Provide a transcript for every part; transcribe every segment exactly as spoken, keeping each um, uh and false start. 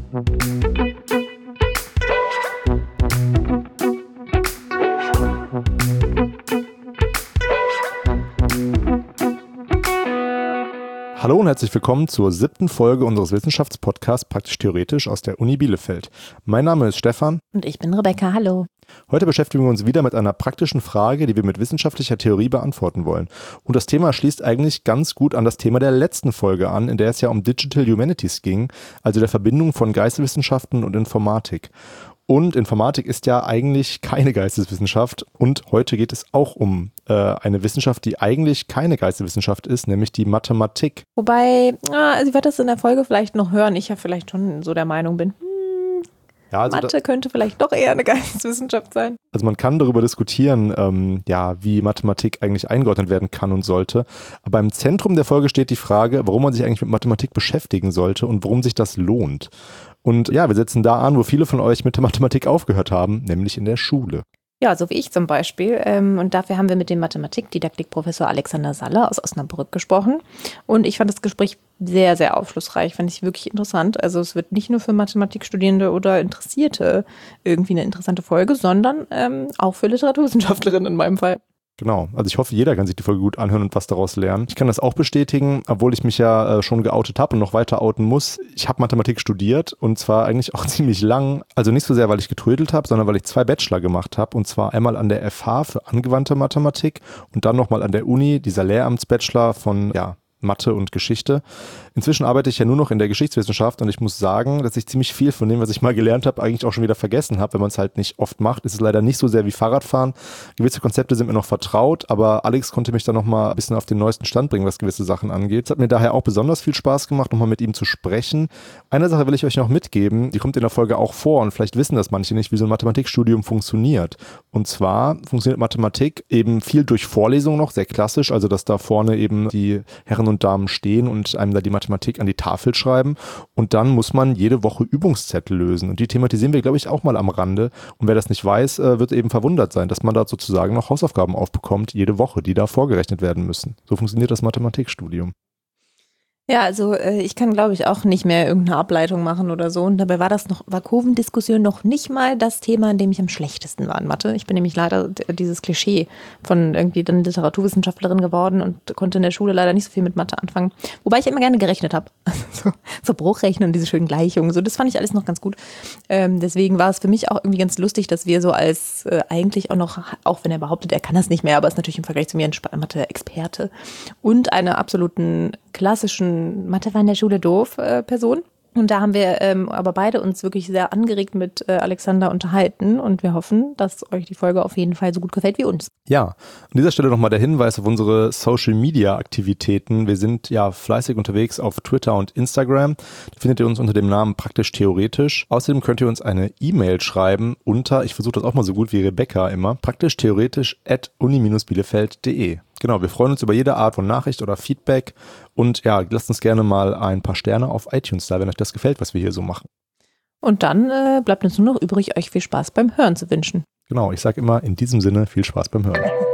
Hallo und herzlich willkommen zur siebten Folge unseres Wissenschaftspodcasts Praktisch-Theoretisch aus der Uni Bielefeld. Mein Name ist Stefan. Und ich bin Rebecca, hallo. Heute beschäftigen wir uns wieder mit einer praktischen Frage, die wir mit wissenschaftlicher Theorie beantworten wollen. Und das Thema schließt eigentlich ganz gut an das Thema der letzten Folge an, in der es ja um Digital Humanities ging, also der Verbindung von Geisteswissenschaften und Informatik. Und Informatik ist ja eigentlich keine Geisteswissenschaft und heute geht es auch um äh, eine Wissenschaft, die eigentlich keine Geisteswissenschaft ist, nämlich die Mathematik. Wobei, also ich werde das in der Folge vielleicht noch hören, ich ja vielleicht schon so der Meinung bin, hm, ja, also Mathe da, könnte vielleicht doch eher eine Geisteswissenschaft sein. Also man kann darüber diskutieren, ähm, ja, wie Mathematik eigentlich eingeordnet werden kann und sollte. Aber im Zentrum der Folge steht die Frage, warum man sich eigentlich mit Mathematik beschäftigen sollte und warum sich das lohnt. Und ja, wir setzen da an, wo viele von euch mit der Mathematik aufgehört haben, nämlich in der Schule. Ja, so wie ich zum Beispiel. Und dafür haben wir mit dem Mathematikdidaktikprofessor Alexander Salle aus Osnabrück gesprochen. Und ich fand das Gespräch sehr, sehr aufschlussreich, fand ich wirklich interessant. Also es wird nicht nur für Mathematikstudierende oder Interessierte irgendwie eine interessante Folge, sondern ähm, auch für Literaturwissenschaftlerinnen in meinem Fall. Genau, also ich hoffe, jeder kann sich die Folge gut anhören und was daraus lernen. Ich kann das auch bestätigen, obwohl ich mich ja äh, schon geoutet habe und noch weiter outen muss. Ich habe Mathematik studiert und zwar eigentlich auch ziemlich lang. Also nicht so sehr, weil ich getrödelt habe, sondern weil ich zwei Bachelor gemacht habe. Und zwar einmal an der F H für angewandte Mathematik und dann nochmal an der Uni, dieser Lehramtsbachelor von, ja, Mathe und Geschichte. Inzwischen arbeite ich ja nur noch in der Geschichtswissenschaft und ich muss sagen, dass ich ziemlich viel von dem, was ich mal gelernt habe, eigentlich auch schon wieder vergessen habe, wenn man es halt nicht oft macht. Es ist leider nicht so sehr wie Fahrradfahren. Gewisse Konzepte sind mir noch vertraut, aber Alex konnte mich dann nochmal ein bisschen auf den neuesten Stand bringen, was gewisse Sachen angeht. Es hat mir daher auch besonders viel Spaß gemacht, nochmal mit ihm zu sprechen. Eine Sache will ich euch noch mitgeben, die kommt in der Folge auch vor und vielleicht wissen das manche nicht, wie so ein Mathematikstudium funktioniert. Und zwar funktioniert Mathematik eben viel durch Vorlesung noch, sehr klassisch, also dass da vorne eben die Herren und Damen stehen und einem da die Mathematik an die Tafel schreiben und dann muss man jede Woche Übungszettel lösen und die thematisieren wir, glaube ich, auch mal am Rande und wer das nicht weiß, wird eben verwundert sein, dass man da sozusagen noch Hausaufgaben aufbekommt, jede Woche, die da vorgerechnet werden müssen. So funktioniert das Mathematikstudium. Ja, also ich kann, glaube ich, auch nicht mehr irgendeine Ableitung machen oder so. Und dabei war das noch, war Kurvendiskussion noch nicht mal das Thema, in dem ich am schlechtesten war in Mathe. Ich bin nämlich leider dieses Klischee von irgendwie dann Literaturwissenschaftlerin geworden und konnte in der Schule leider nicht so viel mit Mathe anfangen. Wobei ich immer gerne gerechnet habe. So, so Bruchrechnen und diese schönen Gleichungen. So, das fand ich alles noch ganz gut. Ähm, deswegen war es für mich auch irgendwie ganz lustig, dass wir so als äh, eigentlich auch noch, auch wenn er behauptet, er kann das nicht mehr, aber ist natürlich im Vergleich zu mir ein Mathe-Experte und einer absoluten klassischen Mathe war in der Schule doof äh, Person. Und da haben wir ähm, aber beide uns wirklich sehr angeregt mit äh, Alexander unterhalten und wir hoffen, dass euch die Folge auf jeden Fall so gut gefällt wie uns. Ja, an dieser Stelle nochmal der Hinweis auf unsere Social-Media-Aktivitäten. Wir sind ja fleißig unterwegs auf Twitter und Instagram. Da findet ihr uns unter dem Namen Praktisch-Theoretisch. Außerdem könnt ihr uns eine E-Mail schreiben unter, ich versuche das auch mal so gut wie Rebecca immer, praktisch-theoretisch at uni bindestrich bielefeld punkt de. Genau, wir freuen uns über jede Art von Nachricht oder Feedback und ja, lasst uns gerne mal ein paar Sterne auf iTunes da, wenn euch das gefällt, was wir hier so machen. Und dann äh, bleibt uns nur noch übrig, euch viel Spaß beim Hören zu wünschen. Genau, ich sage immer in diesem Sinne viel Spaß beim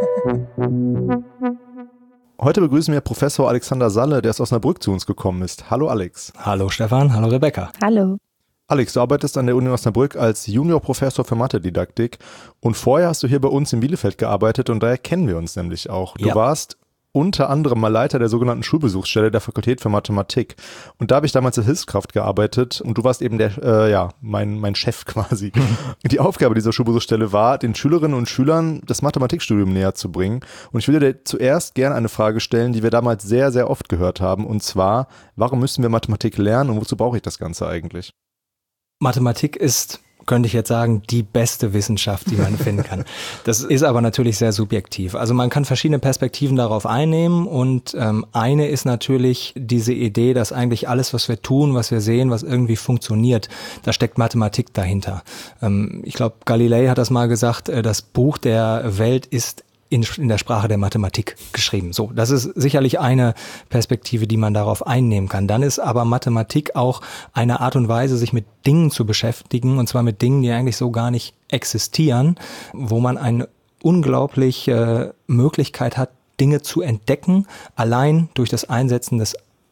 Hören. Heute begrüßen wir Professor Alexander Salle, der aus Osnabrück zu uns gekommen ist. Hallo Alex. Hallo Stefan, hallo Rebecca. Hallo. Alex, du arbeitest an der Uni Osnabrück als Juniorprofessor für Mathedidaktik und vorher hast du hier bei uns in Bielefeld gearbeitet und daher kennen wir uns nämlich auch. Du ja. warst unter anderem mal Leiter der sogenannten Schulbesuchsstelle der Fakultät für Mathematik und da habe ich damals als Hilfskraft gearbeitet und du warst eben der, äh, ja, mein, mein Chef quasi. Die Aufgabe dieser Schulbesuchsstelle war, den Schülerinnen und Schülern das Mathematikstudium näher zu bringen und ich würde dir zuerst gerne eine Frage stellen, die wir damals sehr, sehr oft gehört haben und zwar, warum müssen wir Mathematik lernen und wozu brauche ich das Ganze eigentlich? Mathematik ist, könnte ich jetzt sagen, die beste Wissenschaft, die man finden kann. Das ist aber natürlich sehr subjektiv. Also man kann verschiedene Perspektiven darauf einnehmen und ähm, eine ist natürlich diese Idee, dass eigentlich alles, was wir tun, was wir sehen, was irgendwie funktioniert, da steckt Mathematik dahinter. Ähm, ich glaube, Galilei hat das mal gesagt, äh, das Buch der Welt ist In, in der Sprache der Mathematik geschrieben. So, das ist sicherlich eine Perspektive, die man darauf einnehmen kann. Dann ist aber Mathematik auch eine Art und Weise, sich mit Dingen zu beschäftigen, und zwar mit Dingen, die eigentlich so gar nicht existieren, wo man eine unglaubliche Möglichkeit hat, Dinge zu entdecken, allein durch das Einsetzen des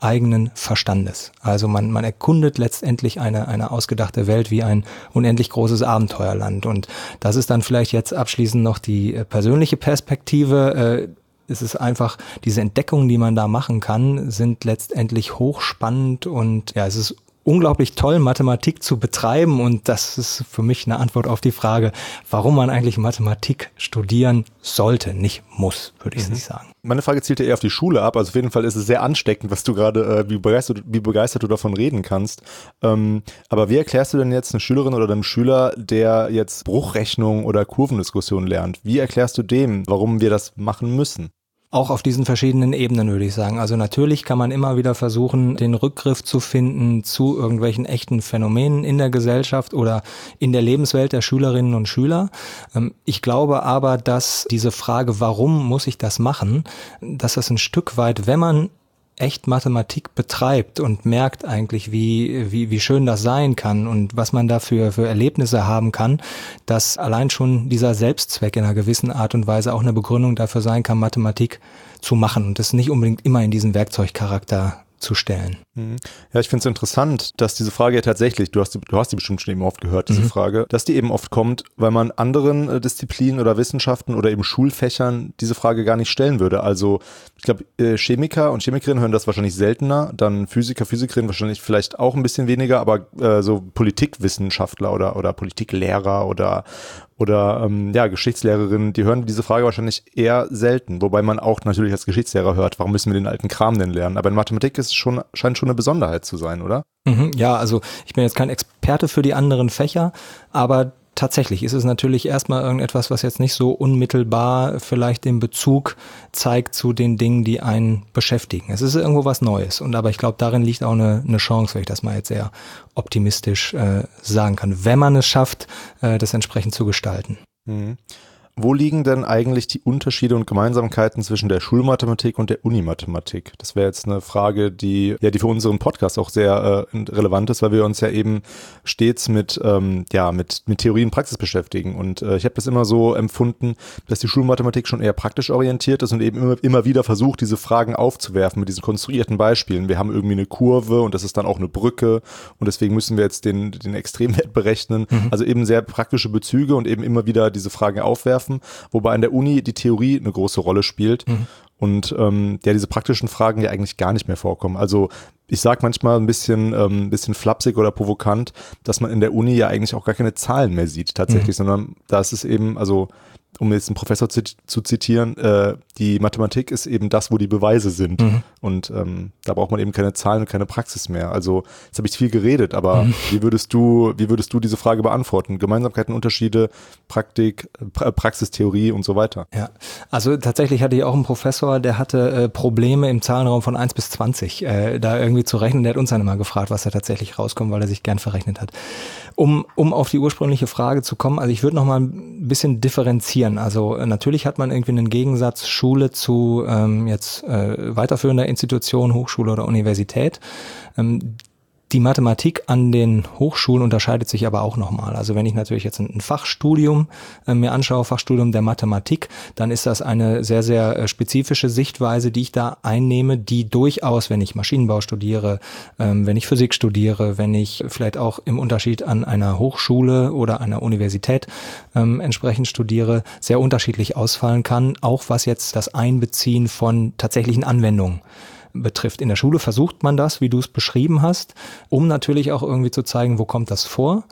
eigenen Verstandes. Also man, man erkundet letztendlich eine, eine ausgedachte Welt wie ein unendlich großes Abenteuerland. Und das ist dann vielleicht jetzt abschließend noch die äh, persönliche Perspektive. Äh, es ist einfach, diese Entdeckungen, die man da machen kann, sind letztendlich hochspannend und ja, es ist unglaublich toll, Mathematik zu betreiben, und das ist für mich eine Antwort auf die Frage, warum man eigentlich Mathematik studieren sollte, nicht muss, würde ich mhm. nicht sagen. Meine Frage zielt ja eher auf die Schule ab, also auf jeden Fall ist es sehr ansteckend, was du gerade, äh, wie begeistert, wie begeistert du davon reden kannst. Ähm, aber wie erklärst du denn jetzt eine Schülerin oder einem Schüler, der jetzt Bruchrechnung oder Kurvendiskussion lernt, wie erklärst du dem, warum wir das machen müssen? Auch auf diesen verschiedenen Ebenen, würde ich sagen. Also natürlich kann man immer wieder versuchen, den Rückgriff zu finden zu irgendwelchen echten Phänomenen in der Gesellschaft oder in der Lebenswelt der Schülerinnen und Schüler. Ich glaube aber, dass diese Frage, warum muss ich das machen, dass das ein Stück weit, wenn man echt Mathematik betreibt und merkt eigentlich, wie, wie, wie schön das sein kann und was man da für, für Erlebnisse haben kann, dass allein schon dieser Selbstzweck in einer gewissen Art und Weise auch eine Begründung dafür sein kann, Mathematik zu machen und das nicht unbedingt immer in diesen Werkzeugcharakter zu stellen. Ja, ich finde es interessant, dass diese Frage ja tatsächlich, du hast, du hast die bestimmt schon eben oft gehört, diese mhm. Frage, dass die eben oft kommt, weil man anderen äh, Disziplinen oder Wissenschaften oder eben Schulfächern diese Frage gar nicht stellen würde. Also ich glaube, äh, Chemiker und Chemikerinnen hören das wahrscheinlich seltener, dann Physiker, Physikerinnen wahrscheinlich vielleicht auch ein bisschen weniger, aber äh, so Politikwissenschaftler oder, oder Politiklehrer oder oder ähm, ja, Geschichtslehrerinnen, die hören diese Frage wahrscheinlich eher selten, wobei man auch natürlich als Geschichtslehrer hört, warum müssen wir den alten Kram denn lernen? Aber in Mathematik ist es schon, scheint schon eine Besonderheit zu sein, oder? Mhm, ja, also ich bin jetzt kein Experte für die anderen Fächer, aber tatsächlich ist es natürlich erstmal irgendetwas, was jetzt nicht so unmittelbar vielleicht den Bezug zeigt zu den Dingen, die einen beschäftigen. Es ist irgendwo was Neues, und aber ich glaube, darin liegt auch eine, eine Chance, wenn ich das mal jetzt sehr optimistisch äh, sagen kann, wenn man es schafft, äh, das entsprechend zu gestalten. Mhm. Wo liegen denn eigentlich die Unterschiede und Gemeinsamkeiten zwischen der Schulmathematik und der Unimathematik? Das wäre jetzt eine Frage, die ja die für unseren Podcast auch sehr äh, relevant ist, weil wir uns ja eben stets mit ähm, ja mit mit Theorie und Praxis beschäftigen. Und äh, ich habe das immer so empfunden, dass die Schulmathematik schon eher praktisch orientiert ist und eben immer immer wieder versucht, diese Fragen aufzuwerfen mit diesen konstruierten Beispielen. Wir haben irgendwie eine Kurve und das ist dann auch eine Brücke und deswegen müssen wir jetzt den den Extremwert berechnen. Mhm. Also eben sehr praktische Bezüge und eben immer wieder diese Fragen aufwerfen. Wobei an der Uni die Theorie eine große Rolle spielt mhm. und ähm, ja diese praktischen Fragen ja eigentlich gar nicht mehr vorkommen. Also ich sage manchmal ein bisschen, ähm, bisschen flapsig oder provokant, dass man in der Uni ja eigentlich auch gar keine Zahlen mehr sieht tatsächlich, mhm. sondern da ist es eben, also um jetzt einen Professor zu, zu zitieren, äh, die Mathematik ist eben das, wo die Beweise sind. Mhm. Und ähm, da braucht man eben keine Zahlen und keine Praxis mehr. Also jetzt habe ich viel geredet, aber mhm. wie würdest du, wie würdest du diese Frage beantworten? Gemeinsamkeiten, Unterschiede, Praktik, pra Praxistheorie und so weiter. Ja, also tatsächlich hatte ich auch einen Professor, der hatte äh, Probleme im Zahlenraum von eins bis zwanzig, äh, da irgendwie zu rechnen. Der hat uns dann immer gefragt, was da tatsächlich rauskommt, weil er sich gern verrechnet hat. Um, um auf die ursprüngliche Frage zu kommen, also ich würde noch mal ein bisschen differenzieren. Also äh, natürlich hat man irgendwie einen Gegensatz Schule zu ähm, jetzt äh, weiterführender Institution, Hochschule oder Universität. Ähm, Die Mathematik an den Hochschulen unterscheidet sich aber auch nochmal. Also wenn ich natürlich jetzt ein Fachstudium äh, mir anschaue, Fachstudium der Mathematik, dann ist das eine sehr, sehr äh, spezifische Sichtweise, die ich da einnehme, die durchaus, wenn ich Maschinenbau studiere, ähm, wenn ich Physik studiere, wenn ich vielleicht auch im Unterschied an einer Hochschule oder einer Universität ähm, entsprechend studiere, sehr unterschiedlich ausfallen kann, auch was jetzt das Einbeziehen von tatsächlichen Anwendungen betrifft. In der Schule versucht man das, wie du es beschrieben hast, um natürlich auch irgendwie zu zeigen, wo kommt das vor.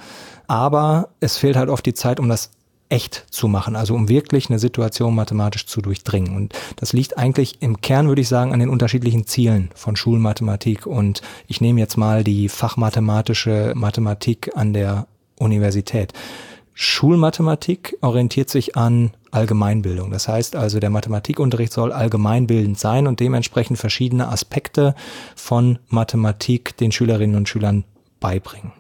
Aber es fehlt halt oft die Zeit, um das echt zu machen, also um wirklich eine Situation mathematisch zu durchdringen. Und das liegt eigentlich im Kern, würde ich sagen, an den unterschiedlichen Zielen von Schulmathematik. Und ich nehme jetzt mal die fachmathematische Mathematik an der Universität. Schulmathematik orientiert sich an Allgemeinbildung. Das heißt also, der Mathematikunterricht soll allgemeinbildend sein und dementsprechend verschiedene Aspekte von Mathematik den Schülerinnen und Schülern beibringen.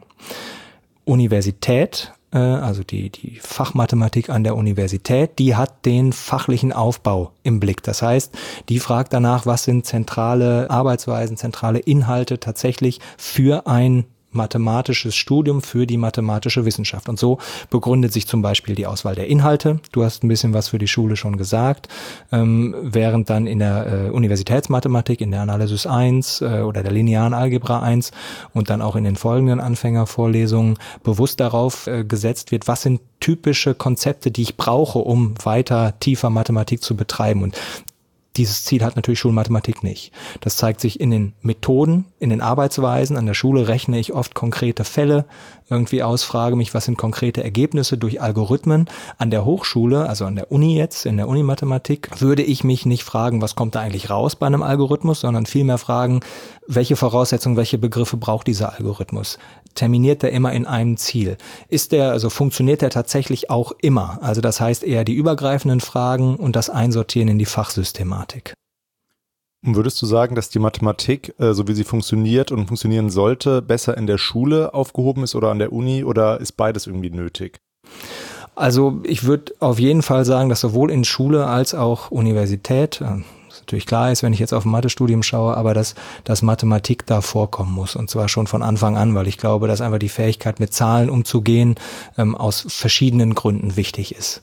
Universität, äh, also die, die Fachmathematik an der Universität, die hat den fachlichen Aufbau im Blick. Das heißt, die fragt danach, was sind zentrale Arbeitsweisen, zentrale Inhalte tatsächlich für ein mathematisches Studium für die mathematische Wissenschaft. Und so begründet sich zum Beispiel die Auswahl der Inhalte. Du hast ein bisschen was für die Schule schon gesagt, ähm, während dann in der äh, Universitätsmathematik, in der Analysis eins äh, oder der linearen Algebra eins und dann auch in den folgenden Anfängervorlesungen bewusst darauf äh, gesetzt wird, was sind typische Konzepte, die ich brauche, um weiter tiefer Mathematik zu betreiben. Und dieses Ziel hat natürlich Schulmathematik nicht. Das zeigt sich in den Methoden, in den Arbeitsweisen. An der Schule rechne ich oft konkrete Fälle irgendwie aus, frage mich, was sind konkrete Ergebnisse durch Algorithmen. An der Hochschule, also an der Uni jetzt, in der Unimathematik, würde ich mich nicht fragen, was kommt da eigentlich raus bei einem Algorithmus, sondern vielmehr fragen, welche Voraussetzungen, welche Begriffe braucht dieser Algorithmus? Terminiert der immer in einem Ziel? Ist der, also funktioniert der tatsächlich auch immer? Also das heißt eher die übergreifenden Fragen und das Einsortieren in die Fachsystematik. Und würdest du sagen, dass die Mathematik, äh, so wie sie funktioniert und funktionieren sollte, besser in der Schule aufgehoben ist oder an der Uni, oder ist beides irgendwie nötig? Also ich würde auf jeden Fall sagen, dass sowohl in Schule als auch Universität, äh, natürlich klar ist, wenn ich jetzt auf ein Mathestudium schaue, aber dass, dass Mathematik da vorkommen muss, und zwar schon von Anfang an, weil ich glaube, dass einfach die Fähigkeit, mit Zahlen umzugehen, ähm, aus verschiedenen Gründen wichtig ist.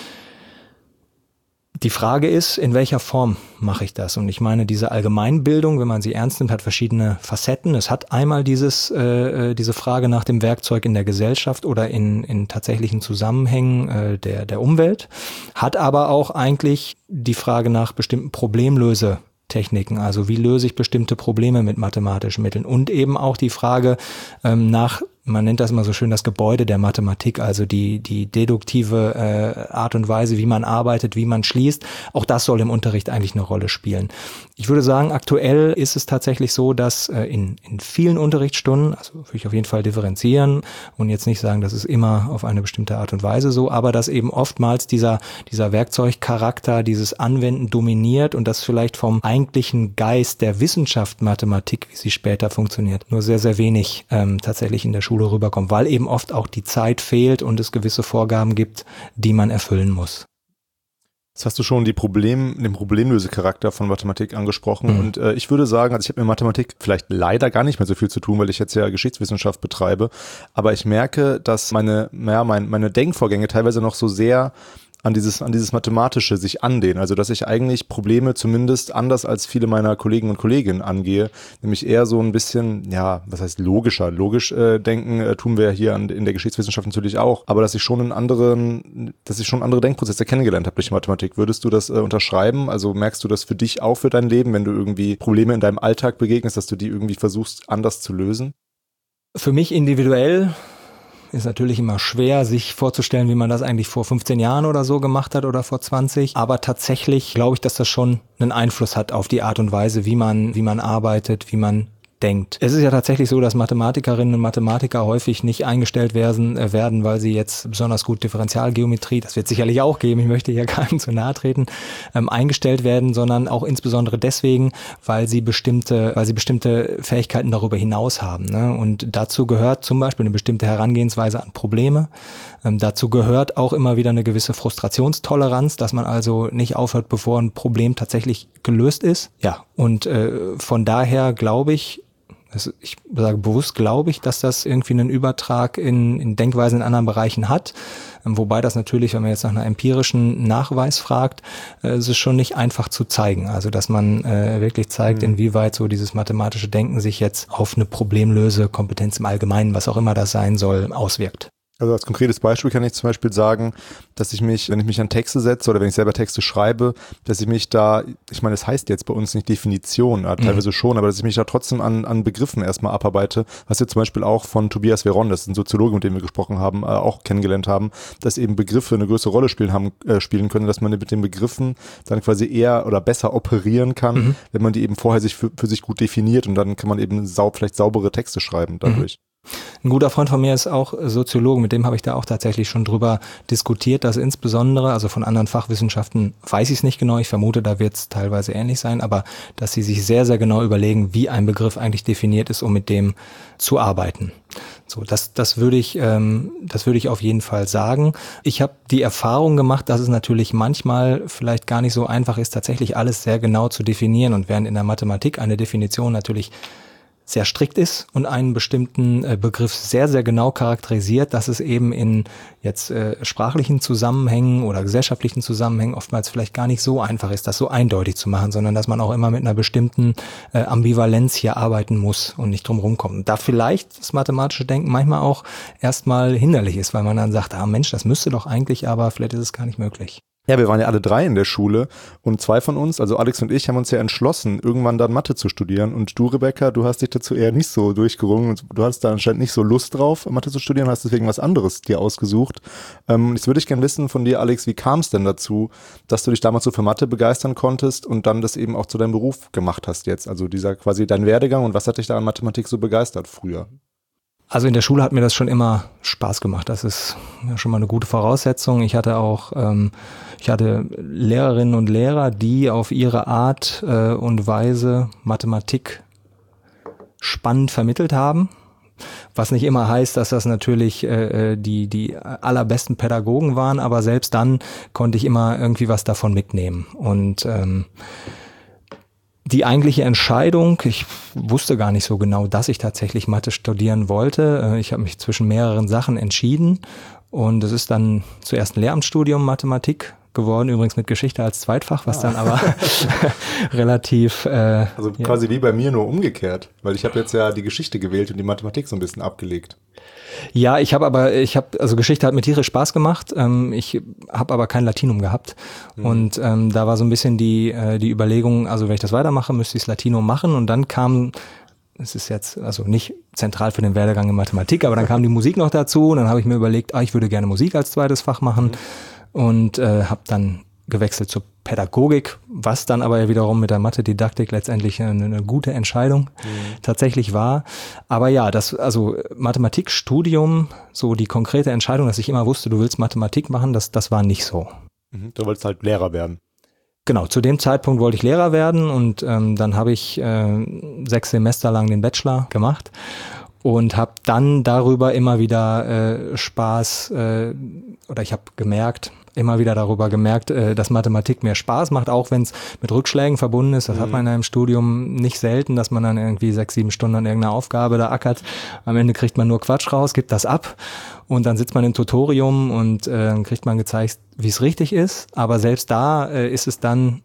Die Frage ist, in welcher Form mache ich das? Und ich meine, diese Allgemeinbildung, wenn man sie ernst nimmt, hat verschiedene Facetten. Es hat einmal dieses, äh, diese Frage nach dem Werkzeug in der Gesellschaft oder in, in tatsächlichen Zusammenhängen äh, der, der Umwelt, hat aber auch eigentlich die Frage nach bestimmten Problemlösetechniken, also wie löse ich bestimmte Probleme mit mathematischen Mitteln, und eben auch die Frage ähm, nach, man nennt das immer so schön, das Gebäude der Mathematik, also die die deduktive äh, Art und Weise, wie man arbeitet, wie man schließt. Auch das soll im Unterricht eigentlich eine Rolle spielen. Ich würde sagen, aktuell ist es tatsächlich so, dass äh, in in vielen Unterrichtsstunden, also würde ich auf jeden Fall differenzieren und jetzt nicht sagen, das ist immer auf eine bestimmte Art und Weise so, aber dass eben oftmals dieser dieser Werkzeugcharakter, dieses Anwenden dominiert und das vielleicht vom eigentlichen Geist der Wissenschaft Mathematik, wie sie später funktioniert, nur sehr, sehr wenig ähm, tatsächlich in der Schule rüberkommt, weil eben oft auch die Zeit fehlt und es gewisse Vorgaben gibt, die man erfüllen muss. Jetzt hast du schon die Problem, den Problemlösecharakter von Mathematik angesprochen, mhm. und äh, ich würde sagen, also ich habe mit Mathematik vielleicht leider gar nicht mehr so viel zu tun, weil ich jetzt ja Geschichtswissenschaft betreibe, aber ich merke, dass meine, ja, mein, meine Denkvorgänge teilweise noch so sehr an dieses, an dieses Mathematische sich andehnen. Also, dass ich eigentlich Probleme zumindest anders als viele meiner Kollegen und Kolleginnen angehe, nämlich eher so ein bisschen, ja, was heißt logischer? Logisch äh, denken äh, tun wir hier an, in der Geschichtswissenschaft natürlich auch, aber dass ich schon einen anderen, dass ich schon andere Denkprozesse kennengelernt habe durch Mathematik. Würdest du das äh, unterschreiben? Also merkst du das für dich auch für dein Leben, wenn du irgendwie Probleme in deinem Alltag begegnest, dass du die irgendwie versuchst, anders zu lösen? Für mich individuell ist natürlich immer schwer, sich vorzustellen, wie man das eigentlich vor fünfzehn Jahren oder so gemacht hat oder vor zwanzig. Aber tatsächlich glaube ich, dass das schon einen Einfluss hat auf die Art und Weise, wie man, wie man arbeitet, wie man denkt. Es ist ja tatsächlich so, dass Mathematikerinnen und Mathematiker häufig nicht eingestellt werden, äh, werden, weil sie jetzt besonders gut Differentialgeometrie, das wird sicherlich auch geben, ich möchte hier keinem zu nahe treten, ähm, eingestellt werden, sondern auch insbesondere deswegen, weil sie bestimmte, weil sie bestimmte Fähigkeiten darüber hinaus haben. Ne? Und dazu gehört zum Beispiel eine bestimmte Herangehensweise an Probleme. Ähm, dazu gehört auch immer wieder eine gewisse Frustrationstoleranz, dass man also nicht aufhört, bevor ein Problem tatsächlich gelöst ist. Ja, und äh, von daher glaube ich, also ich sage bewusst, glaube ich, dass das irgendwie einen Übertrag in, in Denkweisen in anderen Bereichen hat. Wobei das natürlich, wenn man jetzt nach einer empirischen Nachweis fragt, äh, es ist schon nicht einfach zu zeigen. Also dass man äh, wirklich zeigt, mhm. inwieweit so dieses mathematische Denken sich jetzt auf eine Problemlösekompetenz im Allgemeinen, was auch immer das sein soll, auswirkt. Also als konkretes Beispiel kann ich zum Beispiel sagen, dass ich mich, wenn ich mich an Texte setze oder wenn ich selber Texte schreibe, dass ich mich da, ich meine, das heißt jetzt bei uns nicht Definition, ja, teilweise mhm. schon, aber dass ich mich da trotzdem an, an Begriffen erstmal abarbeite, was wir zum Beispiel auch von Tobias Veron, das ist ein Soziologe, mit dem wir gesprochen haben, äh, auch kennengelernt haben, dass eben Begriffe eine größere Rolle spielen haben, äh, spielen können, dass man mit den Begriffen dann quasi eher oder besser operieren kann, mhm. wenn man die eben vorher sich für, für sich gut definiert, und dann kann man eben sau, vielleicht saubere Texte schreiben dadurch. Mhm. Ein guter Freund von mir ist auch Soziologe, mit dem habe ich da auch tatsächlich schon drüber diskutiert, dass insbesondere, also von anderen Fachwissenschaften weiß ich es nicht genau, ich vermute, da wird es teilweise ähnlich sein, aber dass sie sich sehr, sehr genau überlegen, wie ein Begriff eigentlich definiert ist, um mit dem zu arbeiten. So, das, das würde ich, ähm, das würde ich auf jeden Fall sagen. Ich habe die Erfahrung gemacht, dass es natürlich manchmal vielleicht gar nicht so einfach ist, tatsächlich alles sehr genau zu definieren, und während in der Mathematik eine Definition natürlich sehr strikt ist und einen bestimmten äh, Begriff sehr, sehr genau charakterisiert, dass es eben in jetzt äh, sprachlichen Zusammenhängen oder gesellschaftlichen Zusammenhängen oftmals vielleicht gar nicht so einfach ist, das so eindeutig zu machen, sondern dass man auch immer mit einer bestimmten äh, Ambivalenz hier arbeiten muss und nicht drum rumkommt. Und da vielleicht das mathematische Denken manchmal auch erstmal hinderlich ist, weil man dann sagt, ah Mensch, das müsste doch eigentlich, aber vielleicht ist es gar nicht möglich. Ja, wir waren ja alle drei in der Schule und zwei von uns, also Alex und ich, haben uns ja entschlossen, irgendwann dann Mathe zu studieren. Und du, Rebecca, du hast dich dazu eher nicht so durchgerungen und du hast da anscheinend nicht so Lust drauf, Mathe zu studieren, hast deswegen was anderes dir ausgesucht. Ähm, jetzt würde ich gerne wissen von dir, Alex, wie kam es denn dazu, dass du dich damals so für Mathe begeistern konntest und dann das eben auch zu deinem Beruf gemacht hast jetzt? Also dieser quasi dein Werdegang und was hat dich da an Mathematik so begeistert früher? Also in der Schule hat mir das schon immer Spaß gemacht. Das ist ja schon mal eine gute Voraussetzung. Ich hatte auch, ähm, ich hatte Lehrerinnen und Lehrer, die auf ihre Art äh, und Weise Mathematik spannend vermittelt haben. Was nicht immer heißt, dass das natürlich äh, die die allerbesten Pädagogen waren, aber selbst dann konnte ich immer irgendwie was davon mitnehmen. Und ähm, die eigentliche Entscheidung, ich wusste gar nicht so genau, dass ich tatsächlich Mathe studieren wollte. Ich habe mich zwischen mehreren Sachen entschieden und es ist dann zuerst ein Lehramtsstudium Mathematik geworden, übrigens mit Geschichte als Zweitfach, was ah. dann aber relativ... Äh, also quasi ja. wie bei mir, nur umgekehrt, weil ich habe jetzt ja die Geschichte gewählt und die Mathematik so ein bisschen abgelegt. Ja, ich habe aber, ich habe, also Geschichte hat mir tierisch Spaß gemacht. Ähm, ich habe aber kein Latinum gehabt. Mhm. Und ähm, da war so ein bisschen die äh, die Überlegung, also wenn ich das weitermache, müsste ich das Latinum machen. Und dann kam, es ist jetzt also nicht zentral für den Werdegang in Mathematik, aber dann kam die Musik noch dazu. Und dann habe ich mir überlegt, ah, ich würde gerne Musik als zweites Fach machen. Mhm. Und äh, habe dann gewechselt zur Pädagogik, was dann aber wiederum mit der Mathe-Didaktik letztendlich eine, eine gute Entscheidung mhm. tatsächlich war. Aber ja, das, also Mathematikstudium, so die konkrete Entscheidung, dass ich immer wusste, du willst Mathematik machen, das, das war nicht so. Mhm. Du wolltest halt Lehrer werden. Genau, zu dem Zeitpunkt wollte ich Lehrer werden und ähm, dann habe ich äh, sechs Semester lang den Bachelor gemacht und habe dann darüber immer wieder äh, Spaß äh, oder ich habe gemerkt, immer wieder darüber gemerkt, äh, dass Mathematik mehr Spaß macht, auch wenn es mit Rückschlägen verbunden ist. Das mhm. hat man in einem Studium nicht selten, dass man dann irgendwie sechs, sieben Stunden an irgendeiner Aufgabe da ackert. Am Ende kriegt man nur Quatsch raus, gibt das ab und dann sitzt man im Tutorium und äh, dann kriegt man gezeigt, wie es richtig ist. Aber selbst da äh, ist es dann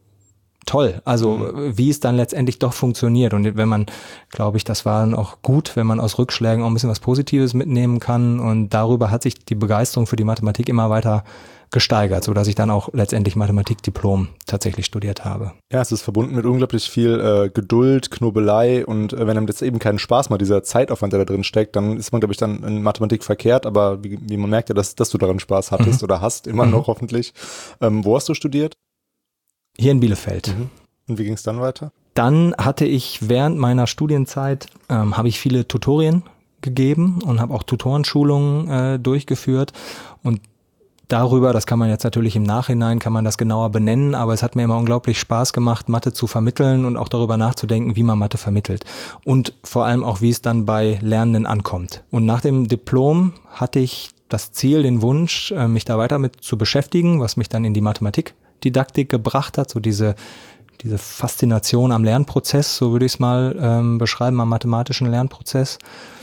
toll, also mhm. wie es dann letztendlich doch funktioniert. Und wenn man, glaube ich, das war dann auch gut, wenn man aus Rückschlägen auch ein bisschen was Positives mitnehmen kann. Und darüber hat sich die Begeisterung für die Mathematik immer weiter gesteigert, sodass ich dann auch letztendlich Mathematikdiplom tatsächlich studiert habe. Ja, es ist verbunden mit unglaublich viel äh, Geduld, Knobelei und äh, wenn einem das eben keinen Spaß macht, dieser Zeitaufwand, der da drin steckt, dann ist man, glaube ich, dann in Mathematik verkehrt, aber wie, wie man merkt ja, dass, dass du daran Spaß hattest mhm. oder hast, immer mhm. noch hoffentlich. Ähm, wo hast du studiert? Hier in Bielefeld. Mhm. Und wie ging es dann weiter? Dann hatte ich während meiner Studienzeit, ähm, habe ich viele Tutorien gegeben und habe auch Tutorenschulungen äh, durchgeführt und darüber, das kann man jetzt natürlich im Nachhinein, kann man das genauer benennen, aber es hat mir immer unglaublich Spaß gemacht, Mathe zu vermitteln und auch darüber nachzudenken, wie man Mathe vermittelt und vor allem auch, wie es dann bei Lernenden ankommt. Und nach dem Diplom hatte ich das Ziel, den Wunsch, mich da weiter mit zu beschäftigen, was mich dann in die Mathematikdidaktik gebracht hat, so diese diese Faszination am Lernprozess, so würde ich es mal ähm, beschreiben, am mathematischen Lernprozess.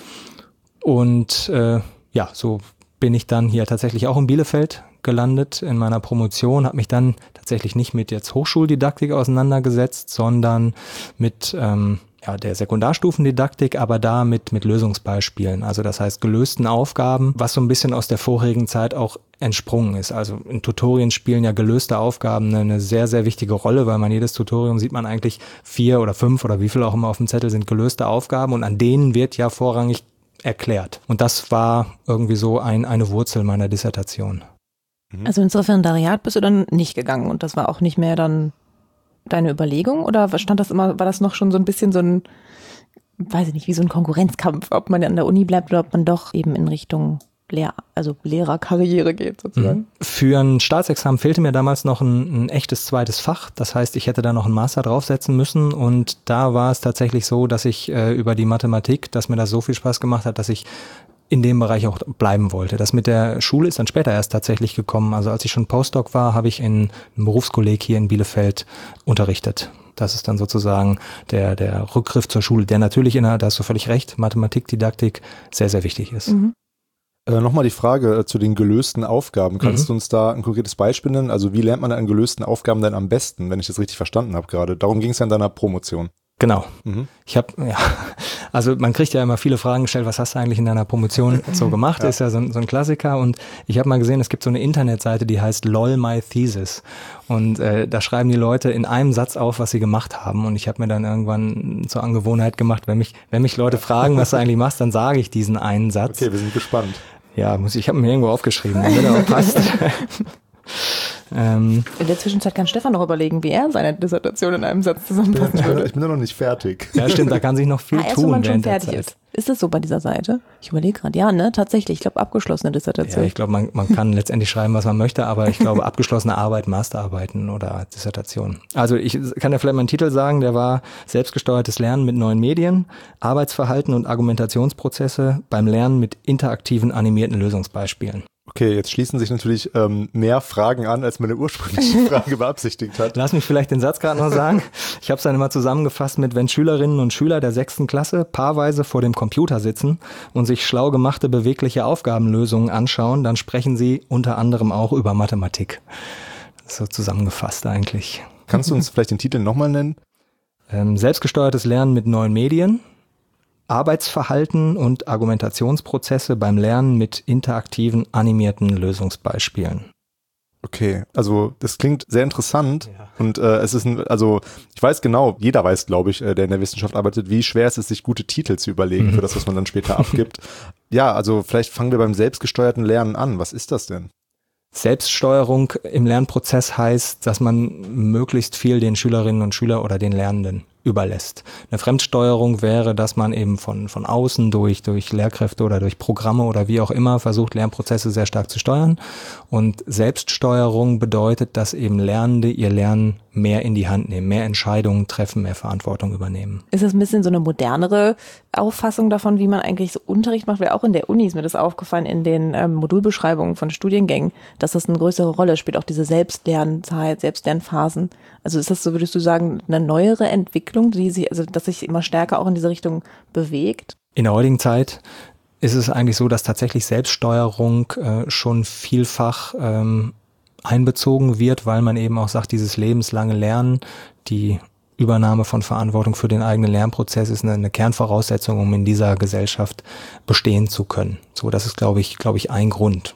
Und äh, ja, so bin ich dann hier tatsächlich auch in Bielefeld gelandet in meiner Promotion, habe mich dann tatsächlich nicht mit jetzt Hochschuldidaktik auseinandergesetzt, sondern mit ähm, ja, der Sekundarstufendidaktik, aber da mit, mit Lösungsbeispielen, also das heißt gelösten Aufgaben, was so ein bisschen aus der vorigen Zeit auch entsprungen ist. Also in Tutorien spielen ja gelöste Aufgaben eine sehr, sehr wichtige Rolle, weil man jedes Tutorium sieht man eigentlich vier oder fünf oder wie viel auch immer auf dem Zettel sind gelöste Aufgaben und an denen wird ja vorrangig erklärt. Und das war irgendwie so ein, eine Wurzel meiner Dissertation. Also ins Referendariat bist du dann nicht gegangen und das war auch nicht mehr dann deine Überlegung oder stand das immer, war das noch schon so ein bisschen so ein, weiß ich nicht, wie so ein Konkurrenzkampf, ob man an der Uni bleibt oder ob man doch eben in Richtung Lehr-, also Lehrerkarriere geht sozusagen? Für ein Staatsexamen fehlte mir damals noch ein, ein echtes zweites Fach. Das heißt, ich hätte da noch einen Master draufsetzen müssen und da war es tatsächlich so, dass ich äh, über die Mathematik, dass mir das so viel Spaß gemacht hat, dass ich in dem Bereich auch bleiben wollte. Das mit der Schule ist dann später erst tatsächlich gekommen. Also als ich schon Postdoc war, habe ich in einem Berufskolleg hier in Bielefeld unterrichtet. Das ist dann sozusagen der, der Rückgriff zur Schule, der natürlich in der, da hast du völlig recht, Mathematik, Didaktik sehr, sehr wichtig ist. Mhm. Äh, Nochmal die Frage äh, zu den gelösten Aufgaben. Kannst Mhm. du uns da ein konkretes Beispiel nennen? Also wie lernt man an gelösten Aufgaben denn am besten, wenn ich das richtig verstanden habe gerade? Darum ging es ja in deiner Promotion. Genau. Mhm. Ich habe, ja, also man kriegt ja immer viele Fragen gestellt, was hast du eigentlich in deiner Promotion so gemacht? Ja. Ist ja so ein, so ein Klassiker und ich habe mal gesehen, es gibt so eine Internetseite, die heißt lol my thesis und äh, da schreiben die Leute in einem Satz auf, was sie gemacht haben und ich habe mir dann irgendwann zur Angewohnheit gemacht, wenn mich, wenn mich Leute fragen, was du eigentlich machst, dann sage ich diesen einen Satz. Okay, wir sind gespannt. Ja, muss ich, ich habe mir irgendwo aufgeschrieben, damit er auch passt. ähm, In der Zwischenzeit kann Stefan noch überlegen, wie er seine Dissertation in einem Satz zusammenfassen Ich bin, würde. ich bin ja noch nicht fertig. ja, stimmt, da kann sich noch viel Ah, erst tun, wenn man schon während der fertig Zeit. ist. Ist das so bei dieser Seite? Ich überlege gerade. Ja, ne, tatsächlich. Ich glaube, abgeschlossene Dissertation. Ja, ich glaube, man, man kann letztendlich schreiben, was man möchte, aber ich glaube, abgeschlossene Arbeit, Masterarbeiten oder Dissertation. Also ich kann ja vielleicht mal einen Titel sagen, der war selbstgesteuertes Lernen mit neuen Medien, Arbeitsverhalten und Argumentationsprozesse beim Lernen mit interaktiven animierten Lösungsbeispielen. Okay, jetzt schließen sich natürlich ähm, mehr Fragen an, als meine ursprüngliche Frage beabsichtigt hat. Lass mich vielleicht den Satz gerade noch sagen. Ich habe es dann immer zusammengefasst mit, wenn Schülerinnen und Schüler der sechsten Klasse paarweise vor dem Computer sitzen und sich schlau gemachte bewegliche Aufgabenlösungen anschauen, dann sprechen sie unter anderem auch über Mathematik. Das ist so zusammengefasst eigentlich. Kannst du uns vielleicht den Titel nochmal nennen? Ähm, selbstgesteuertes Lernen mit neuen Medien, Arbeitsverhalten und Argumentationsprozesse beim Lernen mit interaktiven, animierten Lösungsbeispielen. Okay, also das klingt sehr interessant Ja. und äh, es ist ein, also ich weiß genau, jeder weiß, glaube ich, äh, der in der Wissenschaft arbeitet, wie schwer es ist, sich gute Titel zu überlegen Mhm. für das, was man dann später abgibt. Ja, also vielleicht fangen wir beim selbstgesteuerten Lernen an. Was ist das denn? Selbststeuerung im Lernprozess heißt, dass man möglichst viel den Schülerinnen und Schülern oder den Lernenden überlässt. Eine Fremdsteuerung wäre, dass man eben von, von außen durch, durch Lehrkräfte oder durch Programme oder wie auch immer versucht, Lernprozesse sehr stark zu steuern. Und Selbststeuerung bedeutet, dass eben Lernende ihr Lernen mehr in die Hand nehmen, mehr Entscheidungen treffen, mehr Verantwortung übernehmen. Ist das ein bisschen so eine modernere Auffassung davon, wie man eigentlich so Unterricht macht? Weil auch in der Uni ist mir das aufgefallen, in den ähm, Modulbeschreibungen von Studiengängen, dass das eine größere Rolle spielt, auch diese Selbstlernzeit, Selbstlernphasen. Also ist das so, würdest du sagen, eine neuere Entwicklung, die sich, also dass sich immer stärker auch in diese Richtung bewegt? In der heutigen Zeit ist es eigentlich so, dass tatsächlich Selbststeuerung äh, schon vielfach ähm, einbezogen wird, weil man eben auch sagt, dieses lebenslange Lernen, die Übernahme von Verantwortung für den eigenen Lernprozess ist eine, eine Kernvoraussetzung, um in dieser Gesellschaft bestehen zu können. So, das ist, glaube ich, glaube ich, ein Grund.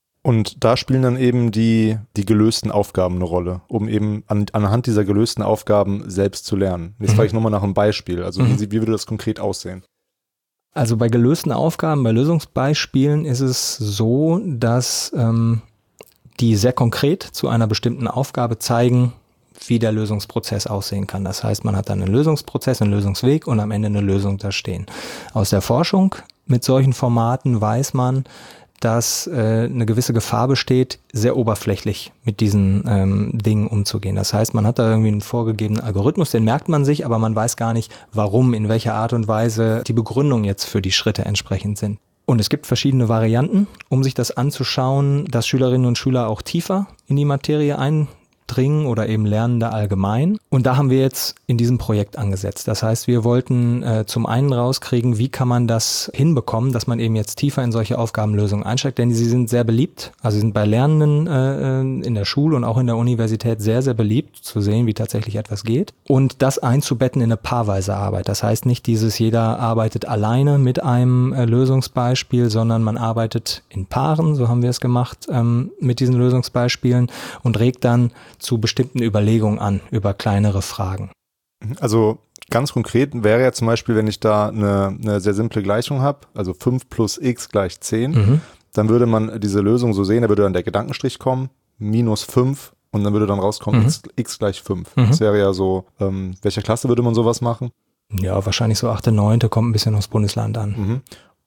Und da spielen dann eben die, die gelösten Aufgaben eine Rolle, um eben an, anhand dieser gelösten Aufgaben selbst zu lernen. Jetzt Mhm. frage ich nochmal nach einem Beispiel. Also Mhm. wie, wie würde das konkret aussehen? Also bei gelösten Aufgaben, bei Lösungsbeispielen ist es so, dass ähm, die sehr konkret zu einer bestimmten Aufgabe zeigen, wie der Lösungsprozess aussehen kann. Das heißt, man hat dann einen Lösungsprozess, einen Lösungsweg und am Ende eine Lösung da stehen. Aus der Forschung mit solchen Formaten weiß man, dass äh, eine gewisse Gefahr besteht, sehr oberflächlich mit diesen ähm, Dingen umzugehen. Das heißt, man hat da irgendwie einen vorgegebenen Algorithmus, den merkt man sich, aber man weiß gar nicht, warum, in welcher Art und Weise die Begründung jetzt für die Schritte entsprechend sind. Und es gibt verschiedene Varianten, um sich das anzuschauen, dass Schülerinnen und Schüler auch tiefer in die Materie eindringen oder eben Lernende allgemein. Und da haben wir jetzt in diesem Projekt angesetzt. Das heißt, wir wollten äh, zum einen rauskriegen, wie kann man das hinbekommen, dass man eben jetzt tiefer in solche Aufgabenlösungen einsteigt, denn sie sind sehr beliebt. Also sie sind bei Lernenden äh, in der Schule und auch in der Universität sehr, sehr beliebt, zu sehen, wie tatsächlich etwas geht. Und das einzubetten in eine paarweise Arbeit. Das heißt nicht dieses, jeder arbeitet alleine mit einem äh, Lösungsbeispiel, sondern man arbeitet in Paaren, so haben wir es gemacht, ähm, mit diesen Lösungsbeispielen und regt dann zu bestimmten Überlegungen an über kleinere Fragen. Also ganz konkret wäre ja zum Beispiel, wenn ich da eine, eine sehr simple Gleichung habe, also fünf plus x gleich zehn, Mhm. dann würde man diese Lösung so sehen, da würde dann der Gedankenstrich kommen, minus fünf und dann würde dann rauskommen, Mhm. x, x gleich fünf. Mhm. Das wäre ja so, ähm, welcher Klasse würde man sowas machen? Ja, wahrscheinlich so achte, neunte, kommt ein bisschen aufs Bundesland an. Mhm.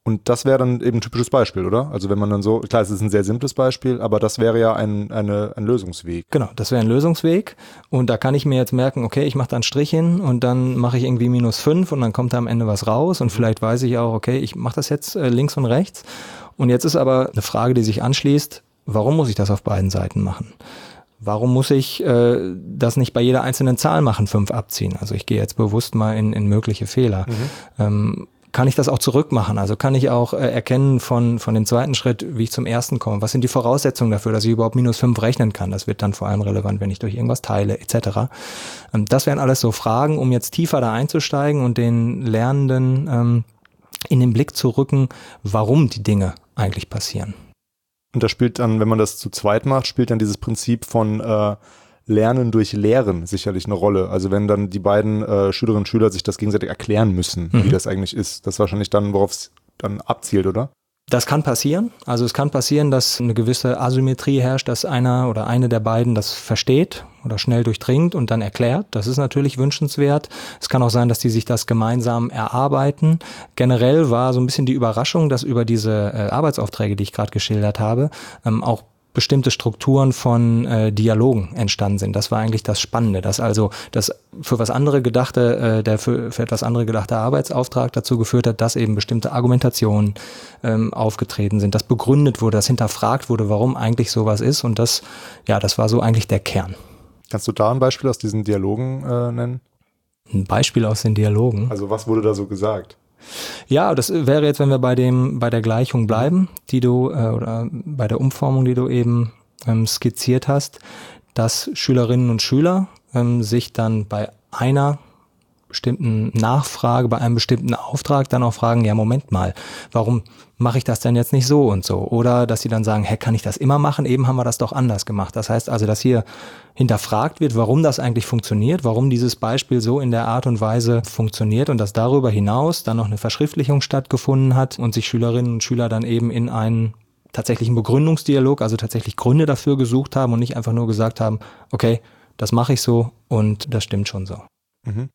Und das wäre dann eben ein typisches Beispiel, oder? Also wenn man dann so, klar, es ist ein sehr simples Beispiel, aber das wäre ja ein, eine, ein Lösungsweg. Genau, das wäre ein Lösungsweg und da kann ich mir jetzt merken, okay, ich mache da einen Strich hin und dann mache ich irgendwie minus fünf und dann kommt da am Ende was raus und vielleicht weiß ich auch, okay, ich mache das jetzt äh, links und rechts und jetzt ist aber eine Frage, die sich anschließt, warum muss ich das auf beiden Seiten machen? Warum muss ich äh, das nicht bei jeder einzelnen Zahl machen, fünf abziehen? Also ich gehe jetzt bewusst mal in, in mögliche Fehler. Mhm. Ähm, Kann ich das auch zurückmachen? Also kann ich auch äh, erkennen von von dem zweiten Schritt, wie ich zum ersten komme? Was sind die Voraussetzungen dafür, dass ich überhaupt minus fünf rechnen kann? Das wird dann vor allem relevant, wenn ich durch irgendwas teile et cetera. Ähm, das wären alles so Fragen, um jetzt tiefer da einzusteigen und den Lernenden ähm, in den Blick zu rücken, warum die Dinge eigentlich passieren. Und da spielt dann, wenn man das zu zweit macht, spielt dann dieses Prinzip von äh, Lernen durch Lehren sicherlich eine Rolle. Also wenn dann die beiden äh, Schülerinnen und Schüler sich das gegenseitig erklären müssen, mhm. wie das eigentlich ist. Das ist wahrscheinlich dann, worauf es dann abzielt, oder? Das kann passieren. Also es kann passieren, dass eine gewisse Asymmetrie herrscht, dass einer oder eine der beiden das versteht oder schnell durchdringt und dann erklärt. Das ist natürlich wünschenswert. Es kann auch sein, dass die sich das gemeinsam erarbeiten. Generell war so ein bisschen die Überraschung, dass über diese äh, Arbeitsaufträge, die ich gerade geschildert habe, ähm, auch bestimmte Strukturen von äh, Dialogen entstanden sind. Das war eigentlich das Spannende, dass also das für was andere gedachte, äh, der für, für etwas andere gedachte Arbeitsauftrag dazu geführt hat, dass eben bestimmte Argumentationen ähm, aufgetreten sind, dass begründet wurde, dass hinterfragt wurde, warum eigentlich sowas ist und das, ja, das war so eigentlich der Kern. Kannst du da ein Beispiel aus diesen Dialogen äh, nennen? Ein Beispiel aus den Dialogen? Also was wurde da so gesagt? Ja, das wäre jetzt, wenn wir bei dem bei der Gleichung bleiben, die du äh, oder bei der Umformung, die du eben ähm, skizziert hast, dass Schülerinnen und Schüler ähm, sich dann bei einer bestimmten Nachfrage, bei einem bestimmten Auftrag dann auch fragen, ja Moment mal, warum mache ich das denn jetzt nicht so und so? Oder dass sie dann sagen, hä, kann ich das immer machen? Eben haben wir das doch anders gemacht. Das heißt also, dass hier hinterfragt wird, warum das eigentlich funktioniert, warum dieses Beispiel so in der Art und Weise funktioniert und dass darüber hinaus dann noch eine Verschriftlichung stattgefunden hat und sich Schülerinnen und Schüler dann eben in einen tatsächlichen Begründungsdialog, also tatsächlich Gründe dafür gesucht haben und nicht einfach nur gesagt haben, okay, das mache ich so und das stimmt schon so. Mhm.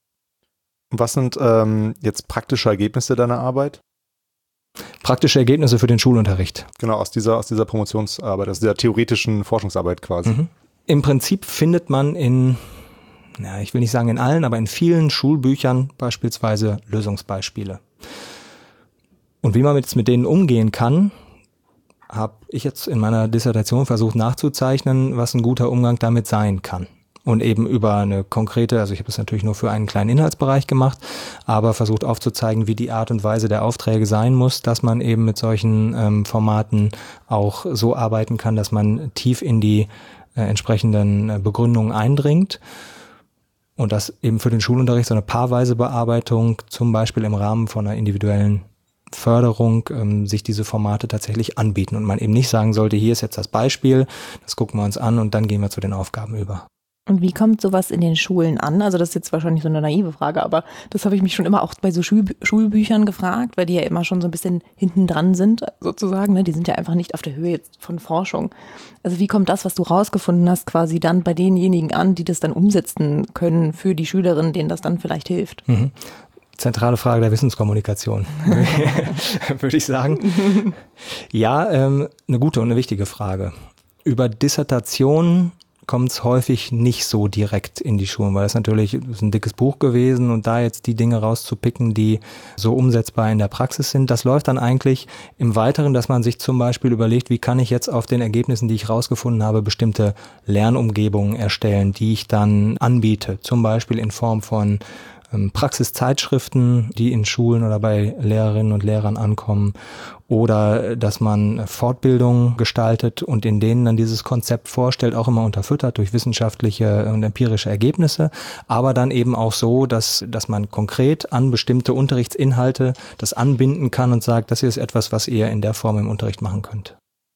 Was sind ähm, jetzt praktische Ergebnisse deiner Arbeit? Praktische Ergebnisse für den Schulunterricht. Genau, aus dieser, aus dieser Promotionsarbeit, aus dieser theoretischen Forschungsarbeit quasi. Mhm. Im Prinzip findet man in, ja, ich will nicht sagen in allen, aber in vielen Schulbüchern beispielsweise Lösungsbeispiele. Und wie man jetzt mit denen umgehen kann, habe ich jetzt in meiner Dissertation versucht nachzuzeichnen, was ein guter Umgang damit sein kann. Und eben über eine konkrete, also ich habe das natürlich nur für einen kleinen Inhaltsbereich gemacht, aber versucht aufzuzeigen, wie die Art und Weise der Aufträge sein muss, dass man eben mit solchen ähm, Formaten auch so arbeiten kann, dass man tief in die äh, entsprechenden äh, Begründungen eindringt. Und das eben für den Schulunterricht so eine paarweise Bearbeitung, zum Beispiel im Rahmen von einer individuellen Förderung, ähm, sich diese Formate tatsächlich anbieten. Und man eben nicht sagen sollte, hier ist jetzt das Beispiel, das gucken wir uns an und dann gehen wir zu den Aufgaben über. Und wie kommt sowas in den Schulen an? Also das ist jetzt wahrscheinlich so eine naive Frage, aber das habe ich mich schon immer auch bei so Schul- Schulbüchern gefragt, weil die ja immer schon so ein bisschen hinten dran sind, sozusagen. Ne? Die sind ja einfach nicht auf der Höhe jetzt von Forschung. Also wie kommt das, was du rausgefunden hast, quasi dann bei denjenigen an, die das dann umsetzen können für die Schülerinnen, denen das dann vielleicht hilft? Mhm. Zentrale Frage der Wissenskommunikation, würde ich sagen. Ja, ähm, eine gute und eine wichtige Frage. Über Dissertationen kommt es häufig nicht so direkt in die Schulen, weil es natürlich das ist ein dickes Buch gewesen und da jetzt die Dinge rauszupicken, die so umsetzbar in der Praxis sind, das läuft dann eigentlich im Weiteren, dass man sich zum Beispiel überlegt, wie kann ich jetzt auf den Ergebnissen, die ich rausgefunden habe, bestimmte Lernumgebungen erstellen, die ich dann anbiete, zum Beispiel in Form von Praxiszeitschriften, die in Schulen oder bei Lehrerinnen und Lehrern ankommen, oder dass man Fortbildungen gestaltet und in denen dann dieses Konzept vorstellt, auch immer unterfüttert durch wissenschaftliche und empirische Ergebnisse, aber dann eben auch so, dass, dass man konkret an bestimmte Unterrichtsinhalte das anbinden kann und sagt, das hier ist etwas, was ihr in der Form im Unterricht machen könnt.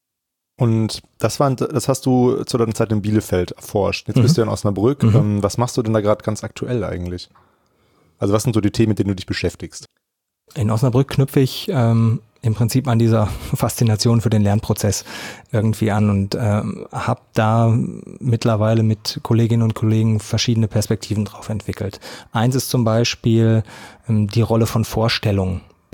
Und das war, das hast du zu deiner Zeit in Bielefeld erforscht. Jetzt mhm. bist du ja in Osnabrück. Mhm. Was machst du denn da gerade ganz aktuell eigentlich? Also was sind so die Themen, mit denen du dich beschäftigst? In Osnabrück knüpfe ich ähm, im Prinzip an dieser Faszination für den Lernprozess irgendwie an und ähm, habe da mittlerweile mit Kolleginnen und Kollegen verschiedene Perspektiven drauf entwickelt. Eins ist zum Beispiel ähm, die Rolle von Vorstellungen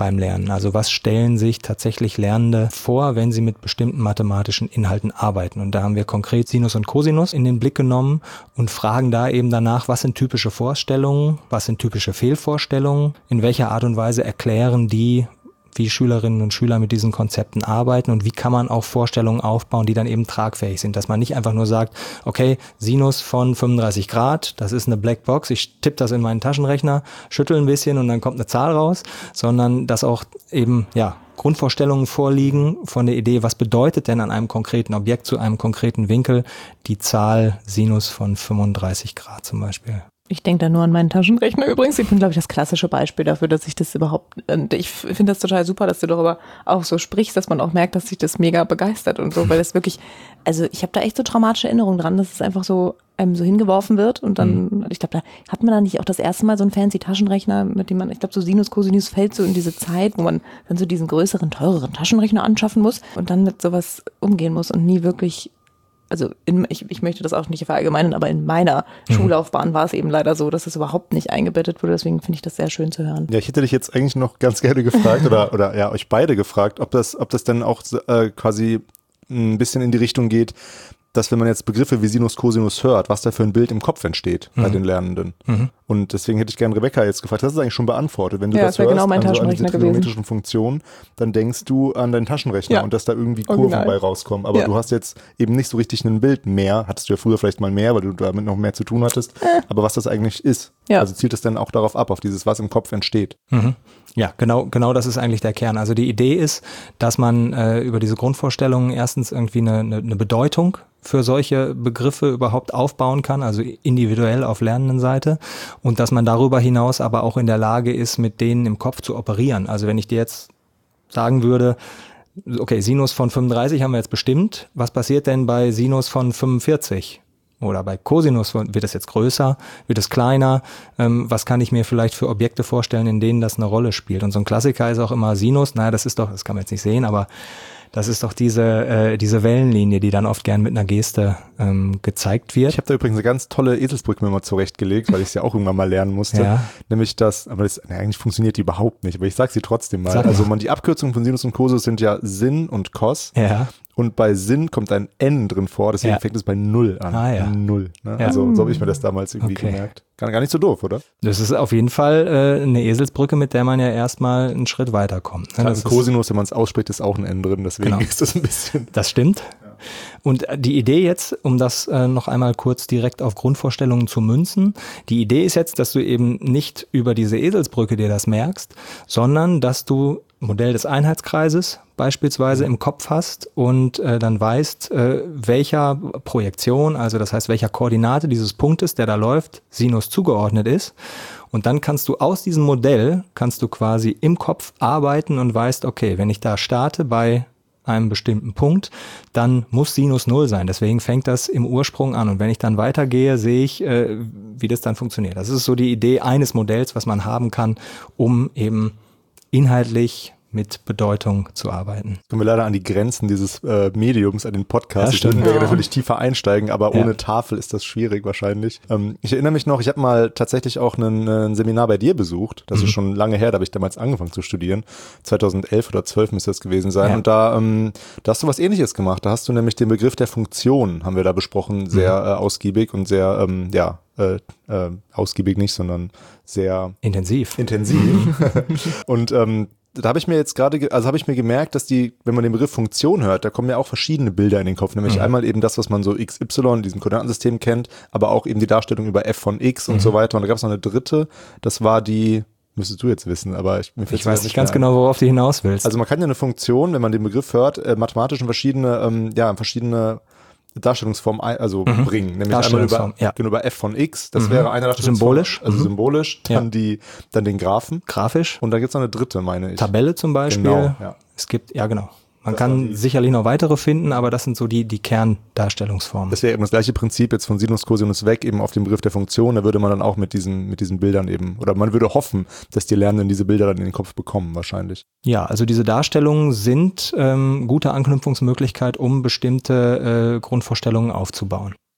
beim Lernen. Also was stellen sich tatsächlich Lernende vor, wenn sie mit bestimmten mathematischen Inhalten arbeiten? Und da haben wir konkret Sinus und Cosinus in den Blick genommen und fragen da eben danach, was sind typische Vorstellungen, was sind typische Fehlvorstellungen, in welcher Art und Weise erklären die, wie Schülerinnen und Schüler mit diesen Konzepten arbeiten und wie kann man auch Vorstellungen aufbauen, die dann eben tragfähig sind. Dass man nicht einfach nur sagt, okay, Sinus von fünfunddreißig Grad, das ist eine Blackbox, ich tippe das in meinen Taschenrechner, schüttel ein bisschen und dann kommt eine Zahl raus, sondern dass auch eben, ja, Grundvorstellungen vorliegen von der Idee, was bedeutet denn an einem konkreten Objekt zu einem konkreten Winkel die Zahl Sinus von fünfunddreißig Grad zum Beispiel. Ich denke da nur an meinen Taschenrechner übrigens. Ich bin, glaube ich, das klassische Beispiel dafür, dass ich das überhaupt, und ich finde das total super, dass du darüber auch so sprichst, dass man auch merkt, dass sich das mega begeistert und so, weil das wirklich, also ich habe da echt so traumatische Erinnerungen dran, dass es einfach so einem so hingeworfen wird und dann, mhm. ich glaube, da hat man dann nicht auch das erste Mal so einen fancy Taschenrechner, mit dem man, ich glaube, so Sinus, Cosinus fällt so in diese Zeit, wo man dann so diesen größeren, teureren Taschenrechner anschaffen muss und dann mit sowas umgehen muss und nie wirklich. Also in, ich, ich möchte das auch nicht verallgemeinern, aber in meiner mhm. Schullaufbahn war es eben leider so, dass es überhaupt nicht eingebettet wurde. Deswegen finde ich das sehr schön zu hören. Ja, ich hätte dich jetzt eigentlich noch ganz gerne gefragt oder, oder ja, euch beide gefragt, ob das, ob das dann auch äh, quasi ein bisschen in die Richtung geht, dass wenn man jetzt Begriffe wie Sinus, Cosinus hört, was da für ein Bild im Kopf entsteht mhm. bei den Lernenden. Mhm. Und deswegen hätte ich gerne Rebecca jetzt gefragt, das ist eigentlich schon beantwortet. Wenn du ja, das, das hörst, genau mein an, so, an Taschenrechner diese trigonometrischen Funktionen, dann denkst du an deinen Taschenrechner ja. und dass da irgendwie Kurven Original. bei rauskommen. Aber ja. du hast jetzt eben nicht so richtig ein Bild mehr, hattest du ja früher vielleicht mal mehr, weil du damit noch mehr zu tun hattest, äh. aber was das eigentlich ist. Ja. Also zielt es dann auch darauf ab, auf dieses, was im Kopf entsteht. Mhm. Ja, genau, genau das ist eigentlich der Kern. Also die Idee ist, dass man äh, über diese Grundvorstellungen erstens irgendwie eine, eine, eine Bedeutung für solche Begriffe überhaupt aufbauen kann, also individuell auf Lernendenseite, und dass man darüber hinaus aber auch in der Lage ist, mit denen im Kopf zu operieren. Also wenn ich dir jetzt sagen würde, okay, Sinus von fünfunddreißig haben wir jetzt bestimmt, was passiert denn bei Sinus von fünfundvierzig? Oder bei Cosinus wird es jetzt größer, wird es kleiner, ähm, was kann ich mir vielleicht für Objekte vorstellen, in denen das eine Rolle spielt? Und so ein Klassiker ist auch immer Sinus, naja, das ist doch, das kann man jetzt nicht sehen, aber das ist doch diese äh, diese Wellenlinie, die dann oft gern mit einer Geste ähm, gezeigt wird. Ich habe da übrigens eine ganz tolle Eselsbrücke mir mal zurechtgelegt, weil ich es ja auch irgendwann mal lernen musste. Ja. Nämlich das, aber das, na, eigentlich funktioniert die überhaupt nicht, aber ich sage sie trotzdem mal. Sag also man, die Abkürzungen von Sinus und Cosinus sind ja Sin und Cos. Ja. Und bei Sin kommt ein N drin vor, deswegen ja. fängt es bei Null an. Ah, ja. Null. Ne? Ja. Also so habe ich mir das damals irgendwie okay. gemerkt. Gar, gar nicht so doof, oder? Das ist auf jeden Fall äh, eine Eselsbrücke, mit der man ja erstmal einen Schritt weiterkommt. Ne? Das Cosinus, wenn man es ausspricht, ist auch ein N drin, deswegen genau. ist das ein bisschen... Das stimmt. Ja. Und die Idee jetzt, um das äh, noch einmal kurz direkt auf Grundvorstellungen zu münzen, die Idee ist jetzt, dass du eben nicht über diese Eselsbrücke dir das merkst, sondern dass du Modell des Einheitskreises beispielsweise im Kopf hast und äh, dann weißt, äh, welcher Projektion, also das heißt, welcher Koordinate dieses Punktes, der da läuft, Sinus zugeordnet ist. Und dann kannst du aus diesem Modell, kannst du quasi im Kopf arbeiten und weißt, okay, wenn ich da starte bei einem bestimmten Punkt, dann muss Sinus null sein. Deswegen fängt das im Ursprung an. Und wenn ich dann weitergehe, sehe ich, äh, wie das dann funktioniert. Das ist so die Idee eines Modells, was man haben kann, um eben inhaltlich mit Bedeutung zu arbeiten. Jetzt kommen wir leider an die Grenzen dieses äh, Mediums, an den Podcasts. Ich würde ja. natürlich tiefer einsteigen, aber ja. ohne Tafel ist das schwierig wahrscheinlich. Ähm, ich erinnere mich noch, ich habe mal tatsächlich auch einen, ein Seminar bei dir besucht. Das mhm. ist schon lange her, da habe ich damals angefangen zu studieren. zweitausendelf oder zwölf müsste das gewesen sein. Ja. Und da, ähm, da hast du was Ähnliches gemacht. Da hast du nämlich den Begriff der Funktion, haben wir da besprochen, sehr mhm. äh, ausgiebig und sehr, ähm, ja, Äh, äh, ausgiebig nicht, sondern sehr intensiv. Intensiv. Und ähm, da habe ich mir jetzt gerade, also habe ich mir gemerkt, dass die, wenn man den Begriff Funktion hört, da kommen ja auch verschiedene Bilder in den Kopf. Nämlich mhm. einmal eben das, was man so X Y in diesem Koordinatensystem kennt, aber auch eben die Darstellung über f von x und mhm. so weiter. Und da gab es noch eine dritte, das war die, müsstest du jetzt wissen, aber ich, mir ich weiß nicht ganz genau, worauf du hinaus willst. Also man kann ja eine Funktion, wenn man den Begriff hört, äh, mathematisch in verschiedene, ähm, ja, in verschiedene Darstellungsform also mhm. bringen, nämlich einmal über, ja. über f von x, das mhm. wäre eine Darstellungsform. Symbolisch. Also mhm. symbolisch, dann ja. die, dann den Graphen. Grafisch. Und da gibt es noch eine dritte, meine ich. Tabelle zum Beispiel. Genau, ja. Es gibt, ja genau. Man das kann sicherlich noch weitere finden, aber das sind so die, die Kerndarstellungsformen. Das wäre eben das gleiche Prinzip jetzt von Sinus, Cosinus weg, eben auf den Begriff der Funktion. Da würde man dann auch mit diesen, mit diesen Bildern eben, oder man würde hoffen, dass die Lernenden diese Bilder dann in den Kopf bekommen, wahrscheinlich. Ja, also diese Darstellungen sind ähm, gute Anknüpfungsmöglichkeit, um bestimmte äh, Grundvorstellungen aufzubauen.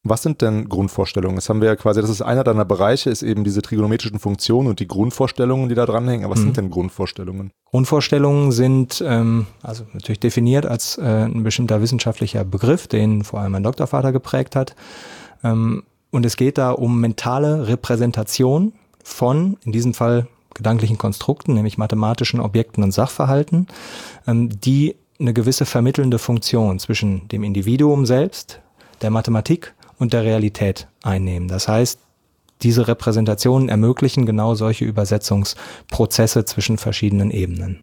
Was sind denn Grundvorstellungen? Das haben wir ja quasi, das ist einer deiner Bereiche, ist eben diese trigonometrischen Funktionen und die Grundvorstellungen, die da dranhängen. Aber was mhm. sind denn Grundvorstellungen? Grundvorstellungen sind ähm, also natürlich definiert als äh, ein bestimmter wissenschaftlicher Begriff, den vor allem mein Doktorvater geprägt hat. Ähm, und es geht da um mentale Repräsentation von, in diesem Fall gedanklichen Konstrukten, nämlich mathematischen Objekten und Sachverhalten, ähm, die eine gewisse vermittelnde Funktion zwischen dem Individuum selbst, der Mathematik und der Realität einnehmen. Das heißt, diese Repräsentationen ermöglichen genau solche Übersetzungsprozesse zwischen verschiedenen Ebenen.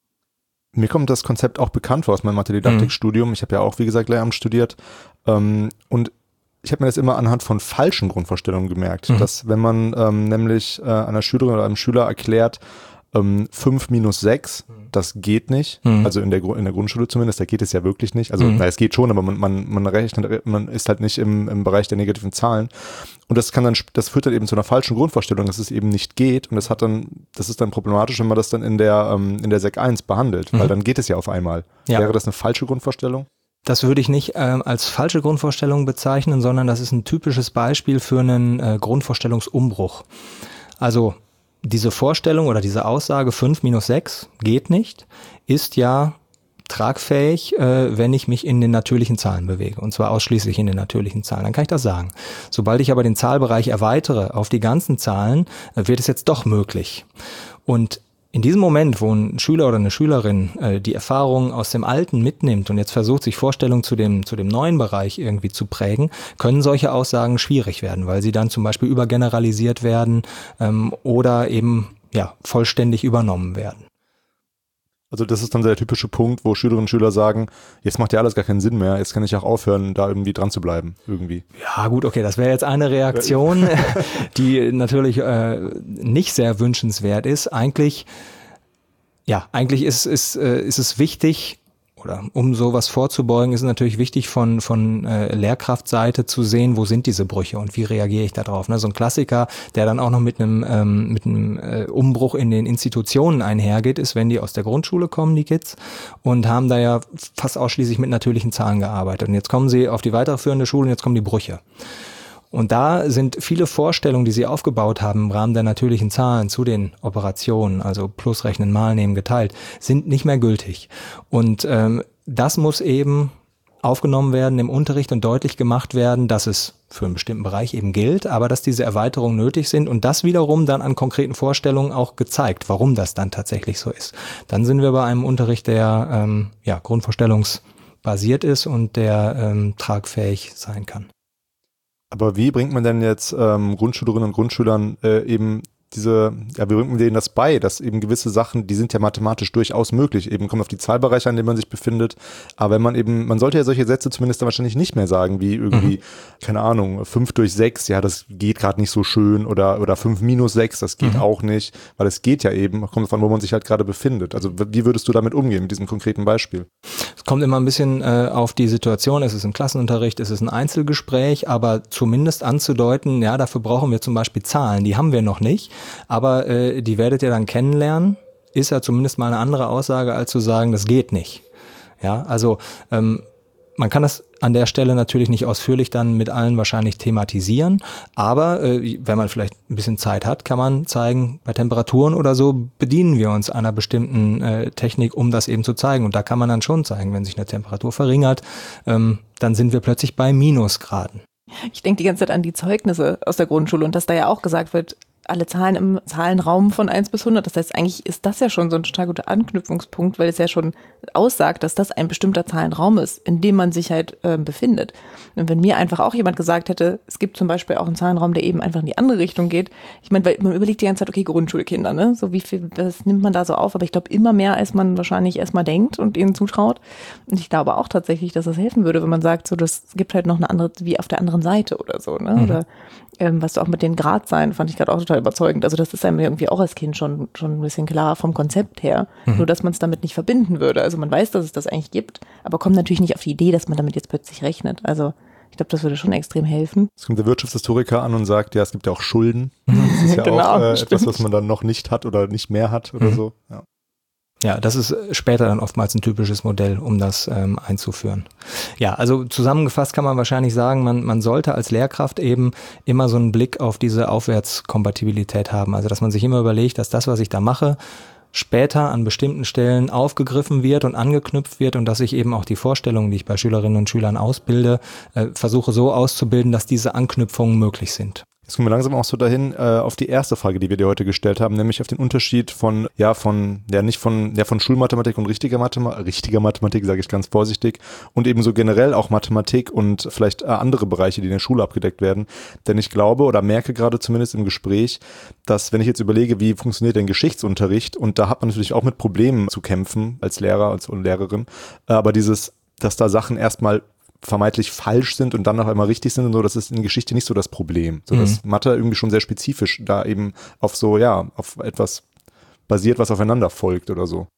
Mir kommt das Konzept auch bekannt vor aus meinem Mathe-Didaktik-Studium. Ich habe ja auch, wie gesagt, Lehramt studiert. Ähm, und ich habe mir das immer anhand von falschen Grundvorstellungen gemerkt, mhm. dass wenn man ähm, nämlich äh, einer Schülerin oder einem Schüler erklärt, ähm, fünf minus sechs, das geht nicht, mhm. also in der, in der Grundschule zumindest, da geht es ja wirklich nicht, also mhm. na, es geht schon, aber man, man, man rechnet, man ist halt nicht im, im Bereich der negativen Zahlen und das kann dann, das führt dann eben zu einer falschen Grundvorstellung, dass es eben nicht geht und das hat dann, das ist dann problematisch, wenn man das dann in der, ähm, in der Sek eins behandelt, mhm. weil dann geht es ja auf einmal. Ja. Wäre das eine falsche Grundvorstellung? Das würde ich nicht äh, als falsche Grundvorstellung bezeichnen, sondern das ist ein typisches Beispiel für einen äh, Grundvorstellungsumbruch. Also diese Vorstellung oder diese Aussage fünf minus sechs geht nicht, ist ja tragfähig, äh, wenn ich mich in den natürlichen Zahlen bewege, und zwar ausschließlich in den natürlichen Zahlen. Dann kann ich das sagen. Sobald ich aber den Zahlbereich erweitere auf die ganzen Zahlen, äh, wird es jetzt doch möglich. Und in diesem Moment, wo ein Schüler oder eine Schülerin äh, die Erfahrungen aus dem Alten mitnimmt und jetzt versucht, sich Vorstellungen zu dem, zu dem neuen Bereich irgendwie zu prägen, können solche Aussagen schwierig werden, weil sie dann zum Beispiel übergeneralisiert werden ähm, oder eben ja vollständig übernommen werden. Also das ist dann der typische Punkt, wo Schülerinnen und Schüler sagen, jetzt macht ja alles gar keinen Sinn mehr, jetzt kann ich auch aufhören, da irgendwie dran zu bleiben, irgendwie. Ja gut, okay, das wäre jetzt eine Reaktion, die natürlich äh, nicht sehr wünschenswert ist. Eigentlich, ja, eigentlich ist, ist, äh, ist es wichtig, oder um sowas vorzubeugen, ist es natürlich wichtig, von von äh, Lehrkraftseite zu sehen, wo sind diese Brüche und wie reagiere ich da drauf. Ne? So ein Klassiker, der dann auch noch mit einem ähm, mit einem äh, Umbruch in den Institutionen einhergeht, ist, wenn die aus der Grundschule kommen, die Kids, und haben da ja fast ausschließlich mit natürlichen Zahlen gearbeitet. Und jetzt kommen sie auf die weiterführende Schule und jetzt kommen die Brüche. Und da sind viele Vorstellungen, die sie aufgebaut haben im Rahmen der natürlichen Zahlen zu den Operationen, also plus rechnen, mal nehmen, geteilt, sind nicht mehr gültig. Und ähm, das muss eben aufgenommen werden im Unterricht und deutlich gemacht werden, dass es für einen bestimmten Bereich eben gilt, aber dass diese Erweiterungen nötig sind und das wiederum dann an konkreten Vorstellungen auch gezeigt, warum das dann tatsächlich so ist. Dann sind wir bei einem Unterricht, der ähm, ja grundvorstellungsbasiert ist und der ähm, tragfähig sein kann. Aber wie bringt man denn jetzt ähm, Grundschülerinnen und Grundschülern äh, eben diese, ja, wie bringt man denen das bei, dass eben gewisse Sachen, die sind ja mathematisch durchaus möglich, eben kommt auf die Zahlbereiche an, in denen man sich befindet, aber wenn man eben, man sollte ja solche Sätze zumindest dann wahrscheinlich nicht mehr sagen, wie irgendwie, mhm. keine Ahnung, fünf durch sechs, ja, das geht gerade nicht so schön, oder oder fünf minus sechs, das geht mhm. auch nicht, weil es geht ja eben, kommt davon, wo man sich halt gerade befindet. Also wie würdest du damit umgehen, mit diesem konkreten Beispiel? Es kommt immer ein bisschen äh, auf die Situation, es ist ein Klassenunterricht, es ist ein Einzelgespräch, aber zumindest anzudeuten, ja, dafür brauchen wir zum Beispiel Zahlen, die haben wir noch nicht, aber äh, die werdet ihr dann kennenlernen, ist ja zumindest mal eine andere Aussage, als zu sagen, das geht nicht. Ja, also ähm, man kann das an der Stelle natürlich nicht ausführlich dann mit allen wahrscheinlich thematisieren, aber äh, wenn man vielleicht ein bisschen Zeit hat, kann man zeigen, bei Temperaturen oder so bedienen wir uns einer bestimmten äh, Technik, um das eben zu zeigen. Und da kann man dann schon zeigen, wenn sich eine Temperatur verringert, ähm, dann sind wir plötzlich bei Minusgraden. Ich denke die ganze Zeit an die Zeugnisse aus der Grundschule und dass da ja auch gesagt wird, alle Zahlen im Zahlenraum von eins bis hundert. Das heißt, eigentlich ist das ja schon so ein total guter Anknüpfungspunkt, weil es ja schon aussagt, dass das ein bestimmter Zahlenraum ist, in dem man sich halt äh, befindet. Und wenn mir einfach auch jemand gesagt hätte, es gibt zum Beispiel auch einen Zahlenraum, der eben einfach in die andere Richtung geht. Ich meine, weil man überlegt die ganze Zeit, okay, Grundschulkinder, ne? So wie viel, das nimmt man da so auf? Aber ich glaube immer mehr, als man wahrscheinlich erstmal denkt und ihnen zutraut. Und ich glaube auch tatsächlich, dass das helfen würde, wenn man sagt, so, das gibt halt noch eine andere, wie auf der anderen Seite oder so, ne? Mhm. Oder ähm, was du auch mit den Gradzahlen, fand ich gerade auch total überzeugend. Also das ist einem irgendwie auch als Kind schon, schon ein bisschen klar vom Konzept her. Mhm. Nur, dass man es damit nicht verbinden würde. Also man weiß, dass es das eigentlich gibt, aber kommt natürlich nicht auf die Idee, dass man damit jetzt plötzlich rechnet. Also ich glaube, das würde schon extrem helfen. Es kommt der Wirtschaftshistoriker an und sagt, ja, es gibt ja auch Schulden. Das ist ja genau, auch äh, etwas, was man dann noch nicht hat oder nicht mehr hat oder mhm. so. Ja. Ja, das ist später dann oftmals ein typisches Modell, um das ähm, einzuführen. Ja, also zusammengefasst kann man wahrscheinlich sagen, man, man sollte als Lehrkraft eben immer so einen Blick auf diese Aufwärtskompatibilität haben. Also dass man sich immer überlegt, dass das, was ich da mache, später an bestimmten Stellen aufgegriffen wird und angeknüpft wird und dass ich eben auch die Vorstellungen, die ich bei Schülerinnen und Schülern ausbilde, äh, versuche so auszubilden, dass diese Anknüpfungen möglich sind. Jetzt kommen wir langsam auch so dahin äh, auf die erste Frage, die wir dir heute gestellt haben, nämlich auf den Unterschied von, ja, von, ja, nicht von, ja, von Schulmathematik und richtiger Mathematik, richtiger Mathematik, sage ich ganz vorsichtig, und eben so generell auch Mathematik und vielleicht äh, andere Bereiche, die in der Schule abgedeckt werden. Denn ich glaube oder merke gerade zumindest im Gespräch, dass, wenn ich jetzt überlege, wie funktioniert denn Geschichtsunterricht, und da hat man natürlich auch mit Problemen zu kämpfen als Lehrer, als Lehrerin, äh, aber dieses, dass da Sachen erstmal vermeintlich falsch sind und dann noch einmal richtig sind und so, das ist in Geschichte nicht so das Problem. So, dass mhm. Mathe irgendwie schon sehr spezifisch da eben auf so, ja, auf etwas basiert, was aufeinander folgt oder so.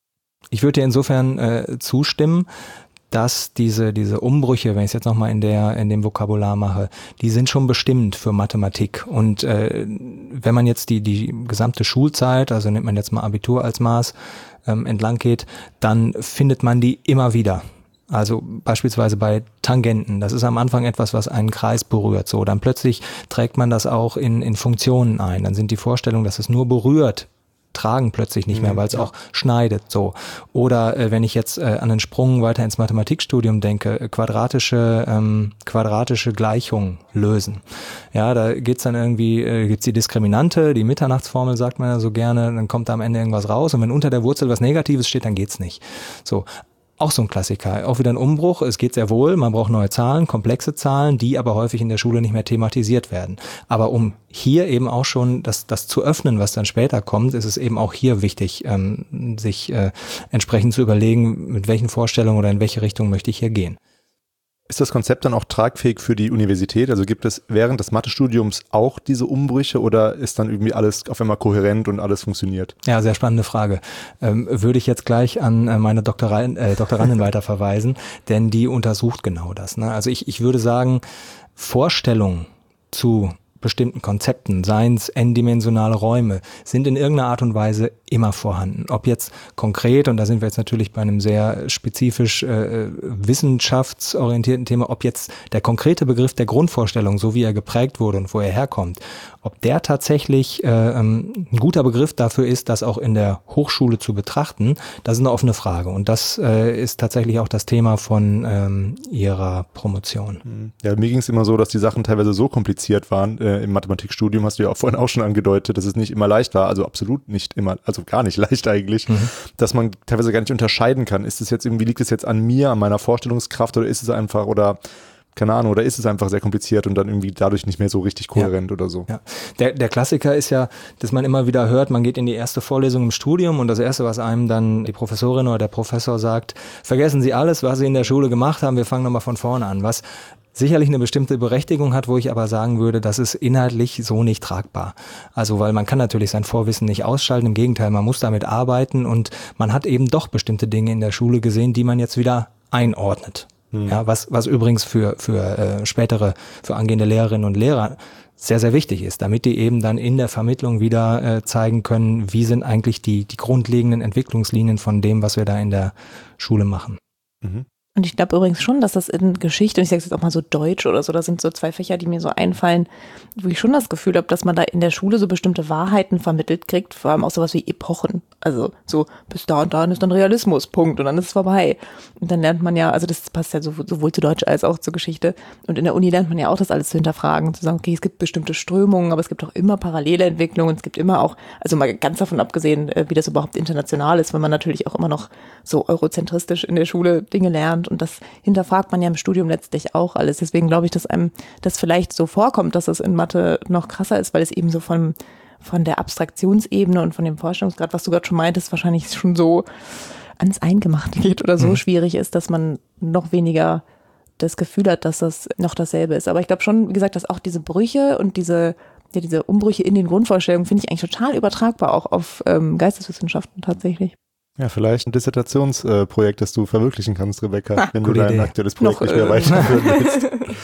Ich würde dir insofern äh, zustimmen, dass diese, diese Umbrüche, wenn ich es jetzt nochmal in der, in dem Vokabular mache, die sind schon bestimmt für Mathematik. Und äh, wenn man jetzt die, die gesamte Schulzeit, also nimmt man jetzt mal Abitur als Maß, ähm, entlang geht, dann findet man die immer wieder. Also beispielsweise bei Tangenten, das ist am Anfang etwas, was einen Kreis berührt. So, dann plötzlich trägt man das auch in, in Funktionen ein. Dann sind die Vorstellungen, dass es nur berührt, tragen plötzlich nicht mehr, weil es ja. auch schneidet. So. Oder äh, wenn ich jetzt äh, an den Sprung weiter ins Mathematikstudium denke, äh, quadratische ähm, quadratische Gleichungen lösen. Ja, da geht's dann irgendwie, äh, gibt's die Diskriminante, die Mitternachtsformel sagt man ja so gerne, dann kommt da am Ende irgendwas raus und wenn unter der Wurzel was Negatives steht, dann geht's nicht. So. Auch so ein Klassiker, auch wieder ein Umbruch, es geht sehr wohl, man braucht neue Zahlen, komplexe Zahlen, die aber häufig in der Schule nicht mehr thematisiert werden. Aber um hier eben auch schon das, das zu öffnen, was dann später kommt, ist es eben auch hier wichtig, ähm, sich äh, entsprechend zu überlegen, mit welchen Vorstellungen oder in welche Richtung möchte ich hier gehen. Ist das Konzept dann auch tragfähig für die Universität? Also gibt es während des Mathestudiums auch diese Umbrüche oder ist dann irgendwie alles auf einmal kohärent und alles funktioniert? Ja, sehr spannende Frage. Ähm, würde ich jetzt gleich an äh, meine Doktorin, äh, Doktorandin weiterverweisen, denn die untersucht genau das. Ne? Also ich, ich würde sagen, Vorstellungen zu bestimmten Konzepten, seien es n-dimensionale Räume, sind in irgendeiner Art und Weise immer vorhanden. Ob jetzt konkret, und da sind wir jetzt natürlich bei einem sehr spezifisch äh, wissenschaftsorientierten Thema, ob jetzt der konkrete Begriff der Grundvorstellung, so wie er geprägt wurde und wo er herkommt, ob der tatsächlich äh, ein guter Begriff dafür ist, das auch in der Hochschule zu betrachten, das ist eine offene Frage. Und das äh, ist tatsächlich auch das Thema von ähm, ihrer Promotion. Ja, mir ging es immer so, dass die Sachen teilweise so kompliziert waren. Äh, im Mathematikstudium hast du ja auch vorhin auch schon angedeutet, dass es nicht immer leicht war, also absolut nicht immer, also gar nicht leicht eigentlich, mhm. dass man teilweise gar nicht unterscheiden kann. Ist es jetzt irgendwie, liegt es jetzt an mir, an meiner Vorstellungskraft oder ist es einfach, oder keine Ahnung, oder ist es einfach sehr kompliziert und dann irgendwie dadurch nicht mehr so richtig kohärent ja. oder so. Ja. Der, der Klassiker ist ja, dass man immer wieder hört, man geht in die erste Vorlesung im Studium und das Erste, was einem dann die Professorin oder der Professor sagt, vergessen Sie alles, was Sie in der Schule gemacht haben, wir fangen nochmal von vorne an. Was sicherlich eine bestimmte Berechtigung hat, wo ich aber sagen würde, das ist inhaltlich so nicht tragbar. Also, weil man kann natürlich sein Vorwissen nicht ausschalten, im Gegenteil, man muss damit arbeiten und man hat eben doch bestimmte Dinge in der Schule gesehen, die man jetzt wieder einordnet. Ja, was, was übrigens für, für äh, spätere, für angehende Lehrerinnen und Lehrer sehr, sehr wichtig ist, damit die eben dann in der Vermittlung wieder äh, zeigen können, wie sind eigentlich die, die grundlegenden Entwicklungslinien von dem, was wir da in der Schule machen. Mhm. Und ich glaube übrigens schon, dass das in Geschichte, und ich sage jetzt auch mal so Deutsch oder so, das sind so zwei Fächer, die mir so einfallen, wo ich schon das Gefühl habe, dass man da in der Schule so bestimmte Wahrheiten vermittelt kriegt, vor allem auch sowas wie Epochen. Also so bis da und da ist dann Realismus, Punkt, und dann ist es vorbei. Und dann lernt man ja, also das passt ja sowohl zu Deutsch als auch zur Geschichte. Und in der Uni lernt man ja auch, das alles zu hinterfragen, zu sagen, okay, es gibt bestimmte Strömungen, aber es gibt auch immer parallele Entwicklungen, es gibt immer auch, also mal ganz davon abgesehen, wie das überhaupt international ist, weil man natürlich auch immer noch so eurozentristisch in der Schule Dinge lernt. Und das hinterfragt man ja im Studium letztlich auch alles. Deswegen glaube ich, dass einem das vielleicht so vorkommt, dass es in Mathe noch krasser ist, weil es eben so von, von der Abstraktionsebene und von dem Vorstellungsgrad, was du gerade schon meintest, wahrscheinlich schon so ans Eingemachte geht oder so mhm. schwierig ist, dass man noch weniger das Gefühl hat, dass das noch dasselbe ist. Aber ich glaube schon, wie gesagt, dass auch diese Brüche und diese, ja, diese Umbrüche in den Grundvorstellungen finde ich eigentlich total übertragbar auch auf ähm, Geisteswissenschaften tatsächlich. Ja, vielleicht ein Dissertationsprojekt, äh, das du verwirklichen kannst, Rebecca, ha, wenn du dein Idee. aktuelles Projekt Noch, nicht mehr äh, weiterführen willst.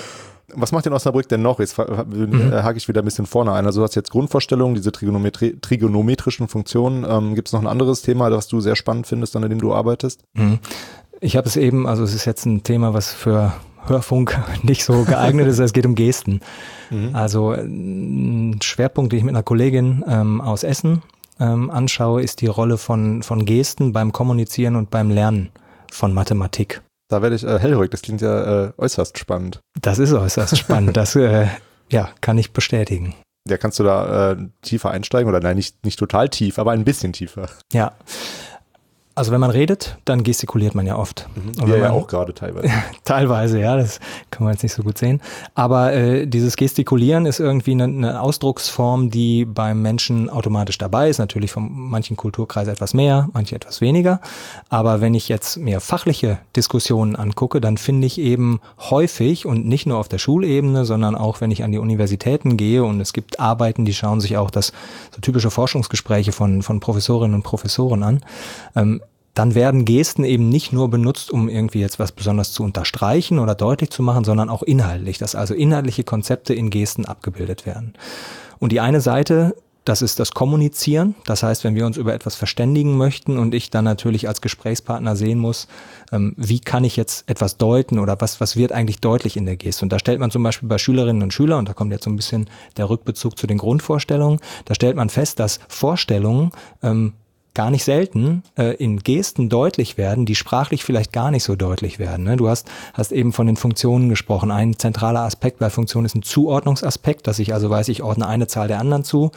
Was macht denn Osnabrück denn noch? Jetzt mhm. hake ich wieder ein bisschen vorne ein. Also du hast jetzt Grundvorstellungen, diese Trigonometri- trigonometrischen Funktionen. Ähm, gibt es noch ein anderes Thema, das du sehr spannend findest, an dem du arbeitest? Mhm. Ich habe es eben, also es ist jetzt ein Thema, was für Hörfunk nicht so geeignet ist, es geht um Gesten. Mhm. Also ein Schwerpunkt, den ich mit einer Kollegin ähm, aus Essen ähm, anschaue, ist die Rolle von, von Gesten beim Kommunizieren und beim Lernen von Mathematik. Da werde ich äh, hellhörig, das klingt ja äh, äußerst spannend. Das ist äußerst spannend, das äh, ja, kann ich bestätigen. Ja, kannst du da äh, tiefer einsteigen oder nein, nicht, nicht total tief, aber ein bisschen tiefer. Ja, also wenn man redet, dann gestikuliert man ja oft. Mhm. Wir ja auch gerade teilweise. Teilweise, ja, das kann man jetzt nicht so gut sehen. Aber äh, dieses Gestikulieren ist irgendwie eine, eine Ausdrucksform, die beim Menschen automatisch dabei ist. Natürlich von manchen Kulturkreisen etwas mehr, manche etwas weniger. Aber wenn ich jetzt mir fachliche Diskussionen angucke, dann finde ich eben häufig und nicht nur auf der Schulebene, sondern auch wenn ich an die Universitäten gehe und es gibt Arbeiten, die schauen sich auch das so typische Forschungsgespräche von, von Professorinnen und Professoren an, ähm, dann werden Gesten eben nicht nur benutzt, um irgendwie jetzt was besonders zu unterstreichen oder deutlich zu machen, sondern auch inhaltlich, dass also inhaltliche Konzepte in Gesten abgebildet werden. Und die eine Seite, das ist das Kommunizieren. Das heißt, wenn wir uns über etwas verständigen möchten und ich dann natürlich als Gesprächspartner sehen muss, ähm, wie kann ich jetzt etwas deuten oder was, was wird eigentlich deutlich in der Geste. Und da stellt man zum Beispiel bei Schülerinnen und Schülern, und da kommt jetzt so ein bisschen der Rückbezug zu den Grundvorstellungen, da stellt man fest, dass Vorstellungen ähm, gar nicht selten äh, in Gesten deutlich werden, die sprachlich vielleicht gar nicht so deutlich werden. Ne? Du hast, hast eben von den Funktionen gesprochen. Ein zentraler Aspekt bei Funktionen ist ein Zuordnungsaspekt, dass ich also weiß, ich ordne eine Zahl der anderen zu.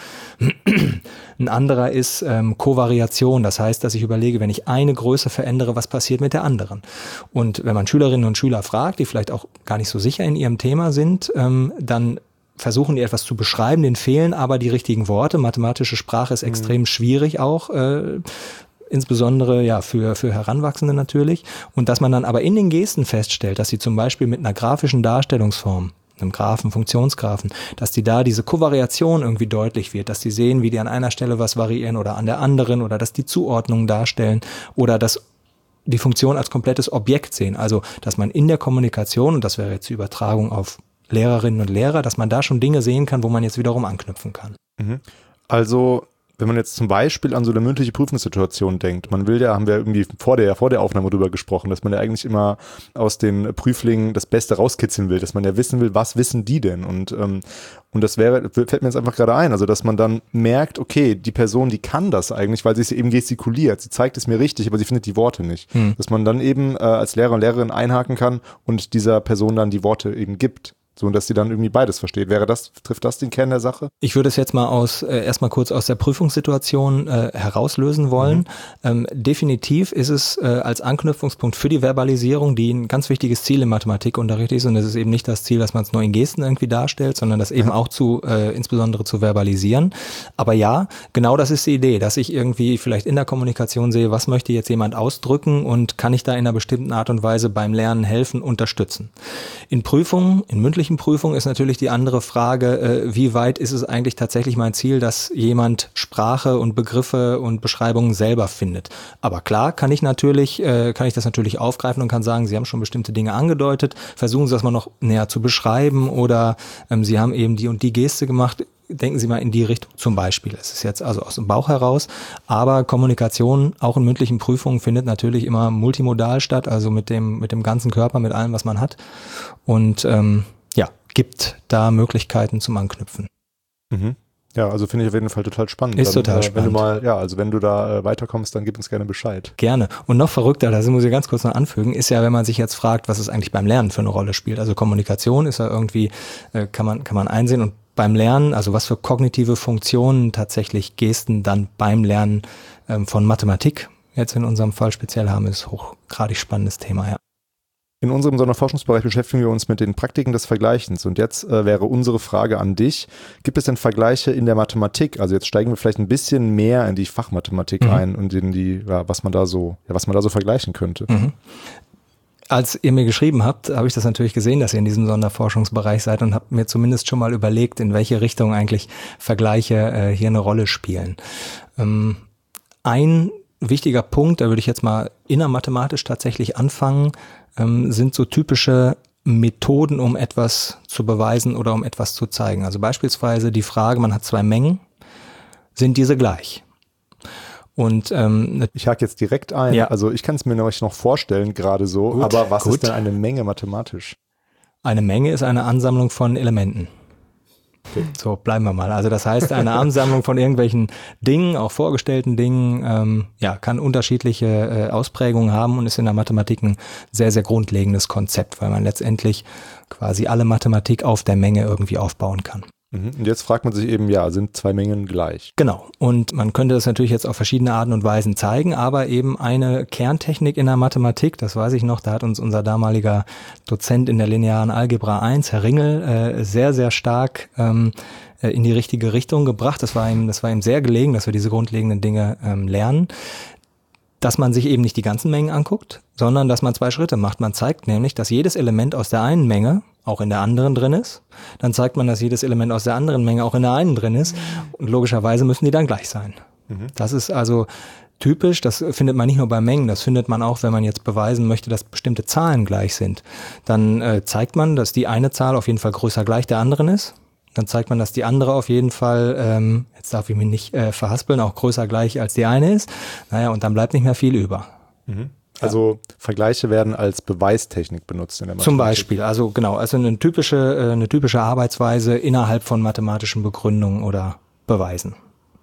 Ein anderer ist ähm, Kovariation, das heißt, dass ich überlege, wenn ich eine Größe verändere, was passiert mit der anderen? Und wenn man Schülerinnen und Schüler fragt, die vielleicht auch gar nicht so sicher in ihrem Thema sind, ähm, dann versuchen die etwas zu beschreiben, denen fehlen aber die richtigen Worte. Mathematische Sprache ist extrem mhm. schwierig auch, äh, insbesondere ja für, für Heranwachsende natürlich. Und dass man dann aber in den Gesten feststellt, dass sie zum Beispiel mit einer grafischen Darstellungsform, einem Graphen, Funktionsgraphen, dass die da diese Kovariation irgendwie deutlich wird, dass die sehen, wie die an einer Stelle was variieren oder an der anderen oder dass die Zuordnungen darstellen oder dass die Funktion als komplettes Objekt sehen. Also, dass man in der Kommunikation, und das wäre jetzt die Übertragung auf Lehrerinnen und Lehrer, dass man da schon Dinge sehen kann, wo man jetzt wiederum anknüpfen kann. Also, wenn man jetzt zum Beispiel an so eine mündliche Prüfungssituation denkt, man will ja, haben wir irgendwie vor der, vor der Aufnahme drüber gesprochen, dass man ja eigentlich immer aus den Prüflingen das Beste rauskitzeln will, dass man ja wissen will, was wissen die denn? Und, ähm, und das wäre, fällt mir jetzt einfach gerade ein, also dass man dann merkt, okay, die Person, die kann das eigentlich, weil sie es eben gestikuliert, sie zeigt es mir richtig, aber sie findet die Worte nicht. Hm. Dass man dann eben äh, als Lehrer und Lehrerin einhaken kann und dieser Person dann die Worte eben gibt. So, dass sie dann irgendwie beides versteht. Wäre das, trifft das den Kern der Sache? Ich würde es jetzt mal aus, äh, erstmal kurz aus der Prüfungssituation äh, herauslösen wollen. Mhm. Ähm, definitiv ist es äh, als Anknüpfungspunkt für die Verbalisierung, die ein ganz wichtiges Ziel im Mathematikunterricht ist. Und es ist eben nicht das Ziel, dass man es nur in Gesten irgendwie darstellt, sondern das eben ja. auch zu, äh, insbesondere zu verbalisieren. Aber ja, genau das ist die Idee, dass ich irgendwie vielleicht in der Kommunikation sehe, was möchte jetzt jemand ausdrücken und kann ich da in einer bestimmten Art und Weise beim Lernen helfen, unterstützen. In Prüfungen, in mündlichen Prüfung ist natürlich die andere Frage, äh, wie weit ist es eigentlich tatsächlich mein Ziel, dass jemand Sprache und Begriffe und Beschreibungen selber findet. Aber klar kann ich natürlich, äh, kann ich das natürlich aufgreifen und kann sagen, Sie haben schon bestimmte Dinge angedeutet, versuchen Sie das mal noch näher zu beschreiben oder ähm, Sie haben eben die und die Geste gemacht. Denken Sie mal in die Richtung zum Beispiel. Es ist jetzt also aus dem Bauch heraus, aber Kommunikation auch in mündlichen Prüfungen findet natürlich immer multimodal statt, also mit dem mit dem ganzen Körper, mit allem, was man hat und ähm, ja, gibt da Möglichkeiten zum Anknüpfen. Mhm. Ja, also finde ich auf jeden Fall total spannend. Ist dann, total äh, spannend. Wenn du mal, ja, also wenn du da äh, weiterkommst, dann gib uns gerne Bescheid. Gerne. Und noch verrückter, das muss ich ganz kurz noch anfügen, ist ja, wenn man sich jetzt fragt, was es eigentlich beim Lernen für eine Rolle spielt. Also Kommunikation ist ja irgendwie, äh, kann man kann man einsehen und beim Lernen, also was für kognitive Funktionen tatsächlich Gesten dann beim Lernen ähm, von Mathematik jetzt in unserem Fall speziell haben, ist hochgradig spannendes Thema, ja. In unserem Sonderforschungsbereich beschäftigen wir uns mit den Praktiken des Vergleichens und jetzt äh, wäre unsere Frage an dich, gibt es denn Vergleiche in der Mathematik? Also jetzt steigen wir vielleicht ein bisschen mehr in die Fachmathematik mhm. ein und in die, ja, was man da so, ja, was man da so vergleichen könnte. Mhm. Als ihr mir geschrieben habt, habe ich das natürlich gesehen, dass ihr in diesem Sonderforschungsbereich seid und habe mir zumindest schon mal überlegt, in welche Richtung eigentlich Vergleiche äh, hier eine Rolle spielen. Ähm, ein wichtiger Punkt, da würde ich jetzt mal innermathematisch tatsächlich anfangen, ähm, sind so typische Methoden, um etwas zu beweisen oder um etwas zu zeigen. Also beispielsweise die Frage, man hat zwei Mengen, sind diese gleich? Und ähm, ich hake jetzt direkt ein. Ja. Also ich kann es mir noch vorstellen, gerade so. Gut, aber was gut. ist denn eine Menge mathematisch? Eine Menge ist eine Ansammlung von Elementen. Okay. So, bleiben wir mal. Also das heißt, eine Ansammlung von irgendwelchen Dingen, auch vorgestellten Dingen, ähm, ja, kann unterschiedliche äh, Ausprägungen haben und ist in der Mathematik ein sehr, sehr grundlegendes Konzept, weil man letztendlich quasi alle Mathematik auf der Menge irgendwie aufbauen kann. Und jetzt fragt man sich eben, ja, sind zwei Mengen gleich? Genau. Und man könnte das natürlich jetzt auf verschiedene Arten und Weisen zeigen, aber eben eine Kerntechnik in der Mathematik, das weiß ich noch, da hat uns unser damaliger Dozent in der linearen Algebra eins, Herr Ringel, äh, sehr, sehr stark ähm, in die richtige Richtung gebracht. Das war ihm, das war ihm sehr gelegen, dass wir diese grundlegenden Dinge ähm, lernen. Dass man sich eben nicht die ganzen Mengen anguckt, sondern dass man zwei Schritte macht. Man zeigt nämlich, dass jedes Element aus der einen Menge auch in der anderen drin ist. Dann zeigt man, dass jedes Element aus der anderen Menge auch in der einen drin ist. Und logischerweise müssen die dann gleich sein. Mhm. Das ist also typisch. Das findet man nicht nur bei Mengen. Das findet man auch, wenn man jetzt beweisen möchte, dass bestimmte Zahlen gleich sind. Dann äh, zeigt man, dass die eine Zahl auf jeden Fall größer gleich der anderen ist. Dann zeigt man, dass die andere auf jeden Fall, ähm, jetzt darf ich mich nicht äh, verhaspeln, auch größer gleich als die eine ist. Naja, und dann bleibt nicht mehr viel über. Mhm. Also ja. Vergleiche werden als Beweistechnik benutzt in der Mathematik. Zum Beispiel, also genau, also eine typische, äh, eine typische Arbeitsweise innerhalb von mathematischen Begründungen oder Beweisen.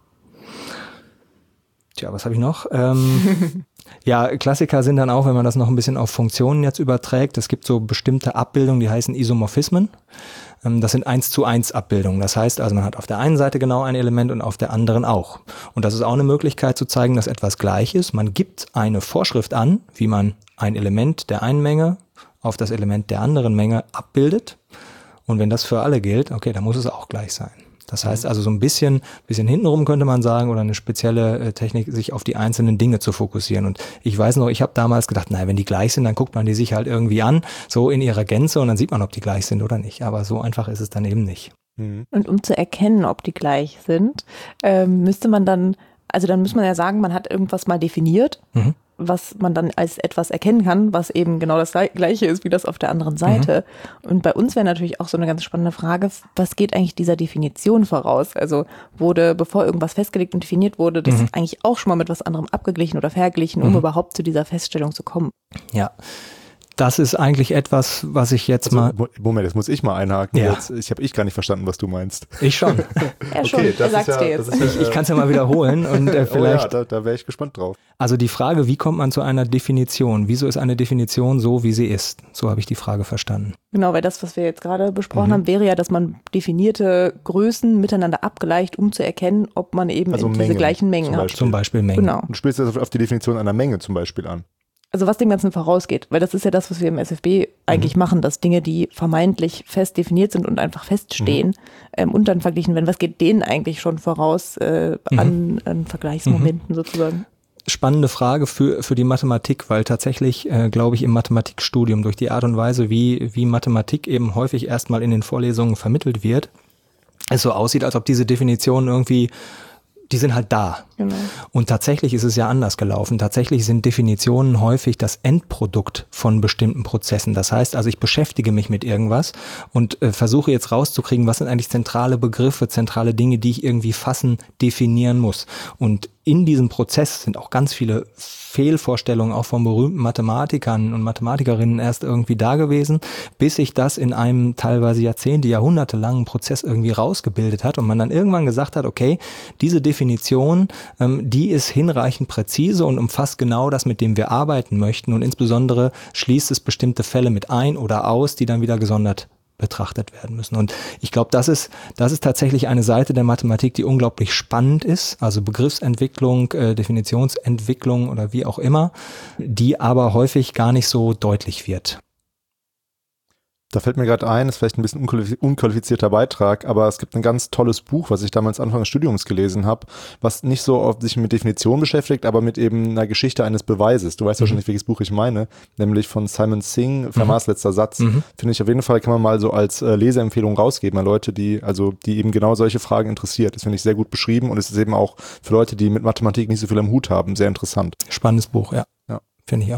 Tja, was habe ich noch? Ähm, ja, Klassiker sind dann auch, wenn man das noch ein bisschen auf Funktionen jetzt überträgt, es gibt so bestimmte Abbildungen, die heißen Isomorphismen. Das sind eins zu eins Abbildungen. Das heißt also, man hat auf der einen Seite genau ein Element und auf der anderen auch. Und das ist auch eine Möglichkeit zu zeigen, dass etwas gleich ist. Man gibt eine Vorschrift an, wie man ein Element der einen Menge auf das Element der anderen Menge abbildet. Und wenn das für alle gilt, okay, dann muss es auch gleich sein. Das heißt also so ein bisschen, bisschen hintenrum könnte man sagen, oder eine spezielle äh, Technik, sich auf die einzelnen Dinge zu fokussieren. Und ich weiß noch, ich habe damals gedacht, naja, wenn die gleich sind, dann guckt man die sich halt irgendwie an, so in ihrer Gänze und dann sieht man, ob die gleich sind oder nicht. Aber so einfach ist es dann eben nicht. Und um zu erkennen, ob die gleich sind, ähm, müsste man dann, also dann muss man ja sagen, man hat irgendwas mal definiert, mhm. was man dann als etwas erkennen kann, was eben genau das Gleiche ist wie das auf der anderen Seite. Mhm. Und bei uns wäre natürlich auch so eine ganz spannende Frage, was geht eigentlich dieser Definition voraus? Also wurde, bevor irgendwas festgelegt und definiert wurde, das mhm. eigentlich auch schon mal mit was anderem abgeglichen oder verglichen, um mhm. überhaupt zu dieser Feststellung zu kommen? Ja. Das ist eigentlich etwas, was ich jetzt also, mal... Moment, jetzt muss ich mal einhaken. Ja. Jetzt, ich habe ich gar nicht verstanden, was du meinst. Ich schon. Ja, schon. Okay, er sagt es ja, dir jetzt. Ja, ich ich kann es ja mal wiederholen. Und äh, vielleicht. Oh ja, da, da wäre ich gespannt drauf. Also die Frage, wie kommt man zu einer Definition? Wieso ist eine Definition so, wie sie ist? So habe ich die Frage verstanden. Genau, weil das, was wir jetzt gerade besprochen Mhm. haben, wäre ja, dass man definierte Größen miteinander abgleicht, um zu erkennen, ob man eben Also in Mengen diese gleichen Mengen zum hat. Beispiel. Zum Beispiel Mengen. Genau. Du spielst jetzt auf die Definition einer Menge zum Beispiel an. Also was dem Ganzen vorausgeht, weil das ist ja das, was wir im S F B eigentlich Mhm. machen, dass Dinge, die vermeintlich fest definiert sind und einfach feststehen, Mhm. ähm, und dann verglichen werden. Was geht denen eigentlich schon voraus äh, Mhm. an, an Vergleichsmomenten sozusagen? Spannende Frage für, für die Mathematik, weil tatsächlich, äh, glaube ich, im Mathematikstudium durch die Art und Weise, wie, wie Mathematik eben häufig erstmal in den Vorlesungen vermittelt wird, es so aussieht, als ob diese Definitionen irgendwie, die sind halt da. Genau. Und tatsächlich ist es ja anders gelaufen. Tatsächlich sind Definitionen häufig das Endprodukt von bestimmten Prozessen. Das heißt also, ich beschäftige mich mit irgendwas und äh, versuche jetzt rauszukriegen, was sind eigentlich zentrale Begriffe, zentrale Dinge, die ich irgendwie fassen, definieren muss. Und in diesem Prozess sind auch ganz viele Fehlvorstellungen auch von berühmten Mathematikern und Mathematikerinnen erst irgendwie da gewesen, bis sich das in einem teilweise Jahrzehnte, Jahrhunderte langen Prozess irgendwie rausgebildet hat und man dann irgendwann gesagt hat, okay, diese Definition, ähm, die ist hinreichend präzise und umfasst genau das, mit dem wir arbeiten möchten und insbesondere schließt es bestimmte Fälle mit ein oder aus, die dann wieder gesondert betrachtet werden müssen. Und ich glaube, das ist, das ist tatsächlich eine Seite der Mathematik, die unglaublich spannend ist, also Begriffsentwicklung, äh, Definitionsentwicklung oder wie auch immer, die aber häufig gar nicht so deutlich wird. Da fällt mir gerade ein, ist vielleicht ein bisschen unqualifizierter Beitrag, aber es gibt ein ganz tolles Buch, was ich damals Anfang des Studiums gelesen habe, was nicht so oft sich mit Definition beschäftigt, aber mit eben einer Geschichte eines Beweises. Du weißt Mhm. wahrscheinlich, welches Buch ich meine, nämlich von Simon Singh, Fermats Mhm. letzter Satz. Mhm. Finde ich auf jeden Fall, kann man mal so als äh, Leseempfehlung rausgeben an Leute, die also die eben genau solche Fragen interessiert. Das finde ich sehr gut beschrieben und es ist eben auch für Leute, die mit Mathematik nicht so viel am Hut haben, sehr interessant. Spannendes Buch, ja. Ja. Finde ich auch.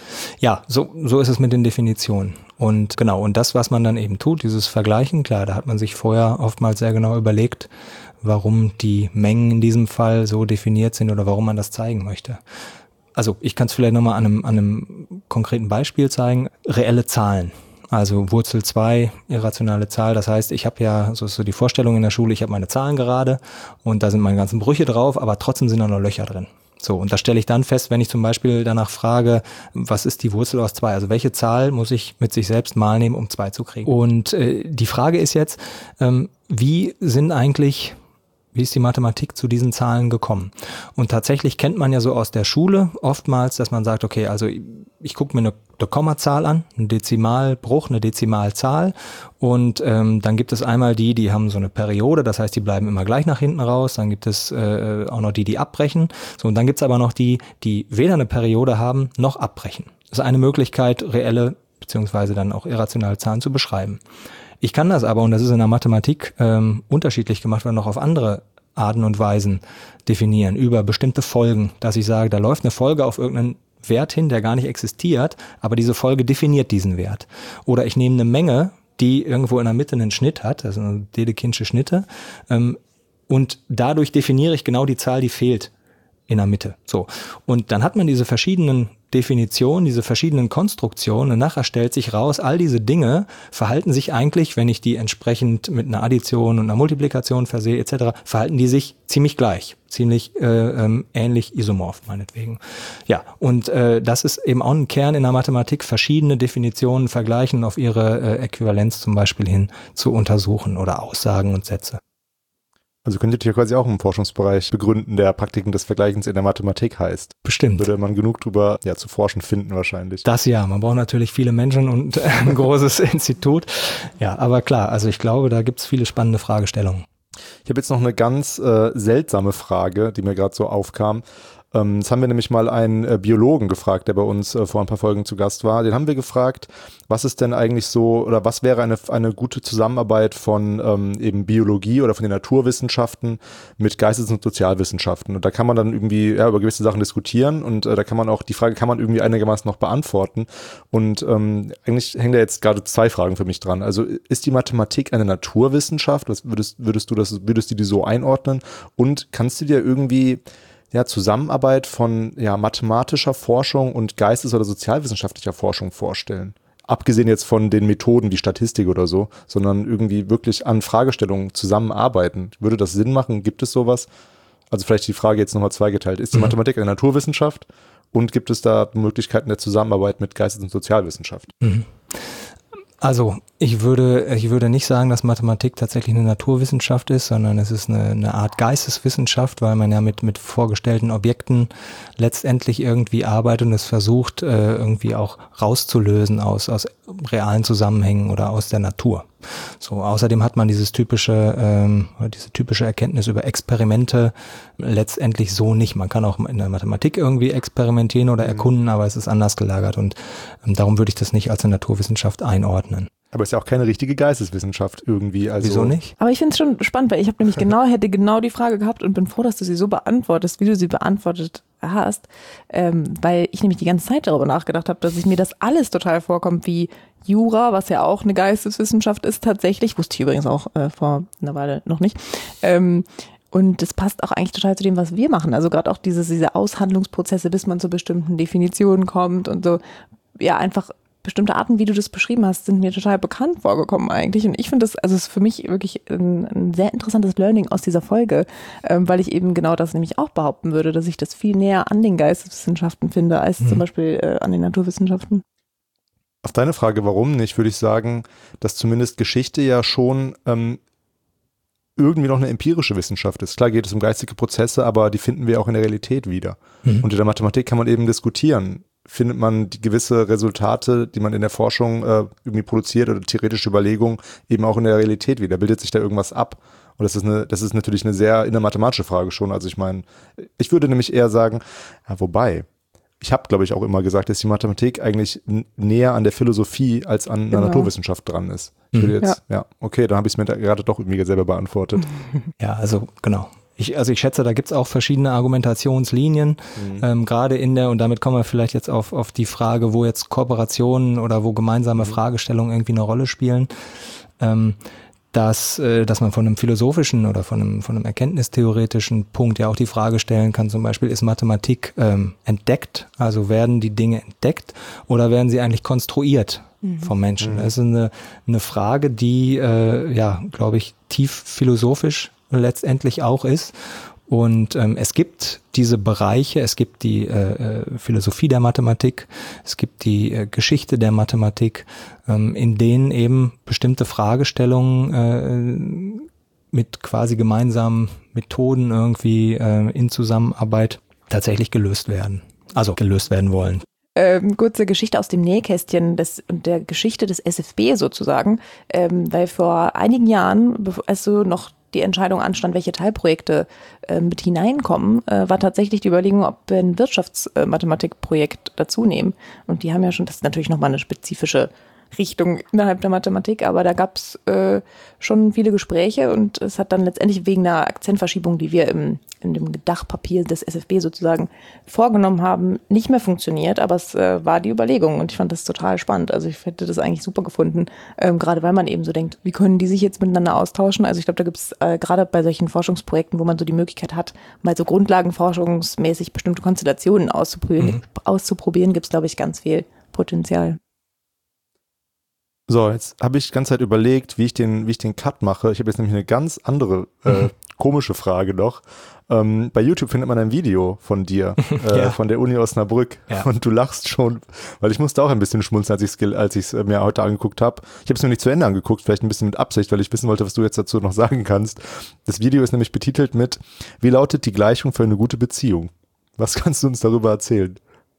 Ja, so, so ist es mit den Definitionen. Und genau, und das, was man dann eben tut, dieses Vergleichen, klar, da hat man sich vorher oftmals sehr genau überlegt, warum die Mengen in diesem Fall so definiert sind oder warum man das zeigen möchte. Also ich kann es vielleicht nochmal an einem, an einem konkreten Beispiel zeigen. Reelle Zahlen. Also Wurzel zwei, irrationale Zahl. Das heißt, ich habe ja, so ist so die Vorstellung in der Schule, ich habe meine Zahlen gerade und da sind meine ganzen Brüche drauf, aber trotzdem sind da noch Löcher drin. So, und das stelle ich dann fest, wenn ich zum Beispiel danach frage, was ist die Wurzel aus zwei? Also welche Zahl muss ich mit sich selbst mal nehmen, um zwei zu kriegen? Und äh, die Frage ist jetzt, ähm, wie sind eigentlich, wie ist die Mathematik zu diesen Zahlen gekommen? Und tatsächlich kennt man ja so aus der Schule oftmals, dass man sagt, okay, also ich, ich gucke mir eine, eine Kommazahl an, einen Dezimalbruch, eine Dezimalzahl und ähm, dann gibt es einmal die, die haben so eine Periode, das heißt, die bleiben immer gleich nach hinten raus, dann gibt es äh, auch noch die, die abbrechen, so und dann gibt es aber noch die, die weder eine Periode haben, noch abbrechen. Das ist eine Möglichkeit, reelle beziehungsweise dann auch irrationale Zahlen zu beschreiben. Ich kann das aber, und das ist in der Mathematik ähm, unterschiedlich gemacht, werden noch auf andere Arten und Weisen definieren, über bestimmte Folgen, dass ich sage, da läuft eine Folge auf irgendeinen Wert hin, der gar nicht existiert, aber diese Folge definiert diesen Wert. Oder ich nehme eine Menge, die irgendwo in der Mitte einen Schnitt hat, das sind Dedekindsche Schnitte, ähm, und dadurch definiere ich genau die Zahl, die fehlt in der Mitte. So. Und dann hat man diese verschiedenen Definitionen, diese verschiedenen Konstruktionen und nachher stellt sich raus, all diese Dinge verhalten sich eigentlich, wenn ich die entsprechend mit einer Addition und einer Multiplikation versehe et cetera, verhalten die sich ziemlich gleich, ziemlich äh, ähm, ähnlich isomorph meinetwegen. Ja, und äh, das ist eben auch ein Kern in der Mathematik, verschiedene Definitionen vergleichen und auf ihre äh, Äquivalenz zum Beispiel hin zu untersuchen oder Aussagen und Sätze. Also könntet ihr quasi auch einen Forschungsbereich begründen, der Praktiken des Vergleichens in der Mathematik heißt. Bestimmt. Würde man genug drüber ja, zu forschen finden wahrscheinlich. Das ja, man braucht natürlich viele Menschen und ein großes Institut. Ja, aber klar, also ich glaube, da gibt es viele spannende Fragestellungen. Ich habe jetzt noch eine ganz äh, seltsame Frage, die mir gerade so aufkam. Ähm, das haben wir nämlich mal einen äh, Biologen gefragt, der bei uns äh, vor ein paar Folgen zu Gast war. Den haben wir gefragt, was ist denn eigentlich so, oder was wäre eine, eine gute Zusammenarbeit von ähm, eben Biologie oder von den Naturwissenschaften mit Geistes- und Sozialwissenschaften. Und da kann man dann irgendwie ja, über gewisse Sachen diskutieren und äh, da kann man auch, die Frage kann man irgendwie einigermaßen noch beantworten. Und ähm, eigentlich hängen da jetzt gerade zwei Fragen für mich dran. Also ist die Mathematik eine Naturwissenschaft? Was würdest, würdest du das, würdest du die so einordnen? Und kannst du dir irgendwie ja, Zusammenarbeit von ja, mathematischer Forschung und geistes- oder sozialwissenschaftlicher Forschung vorstellen? Abgesehen jetzt von den Methoden wie Statistik oder so, sondern irgendwie wirklich an Fragestellungen zusammenarbeiten. Würde das Sinn machen? Gibt es sowas? Also vielleicht die Frage jetzt nochmal zweigeteilt. Ist die mhm. Mathematik eine Naturwissenschaft? Und gibt es da Möglichkeiten der Zusammenarbeit mit Geistes- und Sozialwissenschaft? Mhm. Also ich würde, ich würde nicht sagen, dass Mathematik tatsächlich eine Naturwissenschaft ist, sondern es ist eine, eine Art Geisteswissenschaft, weil man ja mit, mit vorgestellten Objekten letztendlich irgendwie arbeitet und es versucht, äh, irgendwie auch rauszulösen aus, aus realen Zusammenhängen oder aus der Natur. So, außerdem hat man dieses typische, ähm, diese typische Erkenntnis über Experimente letztendlich so nicht. Man kann auch in der Mathematik irgendwie experimentieren oder erkunden, aber es ist anders gelagert und ähm, darum würde ich das nicht als eine Naturwissenschaft einordnen. Aber es ist ja auch keine richtige Geisteswissenschaft irgendwie. Also wieso nicht? Aber ich finde es schon spannend, weil ich habe nämlich genau, hätte genau die Frage gehabt und bin froh, dass du sie so beantwortest, wie du sie beantwortet hast, ähm, weil ich nämlich die ganze Zeit darüber nachgedacht habe, dass ich mir das alles total vorkommt wie Jura, was ja auch eine Geisteswissenschaft ist tatsächlich, wusste ich übrigens auch äh, vor einer Weile noch nicht, ähm, und das passt auch eigentlich total zu dem, was wir machen, also gerade auch dieses, diese Aushandlungsprozesse, bis man zu bestimmten Definitionen kommt und so, ja einfach bestimmte Arten, wie du das beschrieben hast, sind mir total bekannt vorgekommen eigentlich. Und ich finde das, also es ist für mich wirklich ein, ein sehr interessantes Learning aus dieser Folge, ähm, weil ich eben genau das nämlich auch behaupten würde, dass ich das viel näher an den Geisteswissenschaften finde, als mhm. zum Beispiel äh, an den Naturwissenschaften. Auf deine Frage, warum nicht, würde ich sagen, dass zumindest Geschichte ja schon ähm, irgendwie noch eine empirische Wissenschaft ist. Klar geht es um geistige Prozesse, aber die finden wir auch in der Realität wieder. Mhm. Und in der Mathematik kann man eben diskutieren. Findet man die gewisse Resultate, die man in der Forschung äh, irgendwie produziert oder theoretische Überlegungen eben auch in der Realität wieder? Bildet sich da irgendwas ab? Und das ist eine, das ist natürlich eine sehr innermathematische Frage schon. Also ich meine, ich würde nämlich eher sagen, ja, wobei, ich habe, glaube ich, auch immer gesagt, dass die Mathematik eigentlich n- näher an der Philosophie als an genau. einer Naturwissenschaft dran ist. Ich würde jetzt, ja, ja okay, dann habe ich es mir da gerade doch irgendwie selber beantwortet. Ja, also genau. Ich, also ich schätze, da gibt es auch verschiedene Argumentationslinien, mhm. ähm, gerade in der, und damit kommen wir vielleicht jetzt auf, auf die Frage, wo jetzt Kooperationen oder wo gemeinsame mhm. Fragestellungen irgendwie eine Rolle spielen, ähm, dass, äh, dass man von einem philosophischen oder von einem, von einem erkenntnistheoretischen Punkt ja auch die Frage stellen kann, zum Beispiel, ist Mathematik ähm, entdeckt, also werden die Dinge entdeckt oder werden sie eigentlich konstruiert mhm. vom Menschen? Mhm. Das ist eine, eine Frage, die, äh, ja, glaube ich, tief philosophisch letztendlich auch ist. Und ähm, es gibt diese Bereiche, es gibt die äh, Philosophie der Mathematik, es gibt die äh, Geschichte der Mathematik, ähm, in denen eben bestimmte Fragestellungen äh, mit quasi gemeinsamen Methoden irgendwie äh, in Zusammenarbeit tatsächlich gelöst werden, also gelöst werden wollen. Ähm, kurze Geschichte aus dem Nähkästchen des, der Geschichte des S F B sozusagen, ähm, weil vor einigen Jahren, als du noch die Entscheidung anstand, welche Teilprojekte äh, mit hineinkommen, äh, war tatsächlich die Überlegung, ob wir ein Wirtschaftsmathematikprojekt dazu nehmen. Und die haben ja schon, das ist natürlich nochmal eine spezifische Richtung innerhalb der Mathematik, aber da gab es äh, schon viele Gespräche und es hat dann letztendlich wegen einer Akzentverschiebung, die wir im, in dem Dachpapier des S F B sozusagen vorgenommen haben, nicht mehr funktioniert, aber es äh, war die Überlegung und ich fand das total spannend. Also ich hätte das eigentlich super gefunden, ähm, gerade weil man eben so denkt, wie können die sich jetzt miteinander austauschen? Also ich glaube, da gibt es äh, gerade bei solchen Forschungsprojekten, wo man so die Möglichkeit hat, mal so grundlagenforschungsmäßig bestimmte Konstellationen auszuprobieren, mhm. auszuprobieren, gibt es, glaube ich, ganz viel Potenzial. So, jetzt habe ich die ganze Zeit überlegt, wie ich den, wie ich den Cut mache. Ich habe jetzt nämlich eine ganz andere, äh, komische Frage noch. Ähm, bei YouTube findet man ein Video von dir, äh, ja. von der Uni Osnabrück. Ja. Und du lachst schon, weil ich musste auch ein bisschen schmunzeln, als ich es als ich's mir heute angeguckt habe. Ich habe es mir nicht zu Ende angeguckt, vielleicht ein bisschen mit Absicht, weil ich wissen wollte, was du jetzt dazu noch sagen kannst. Das Video ist nämlich betitelt mit: Wie lautet die Gleichung für eine gute Beziehung? Was kannst du uns darüber erzählen?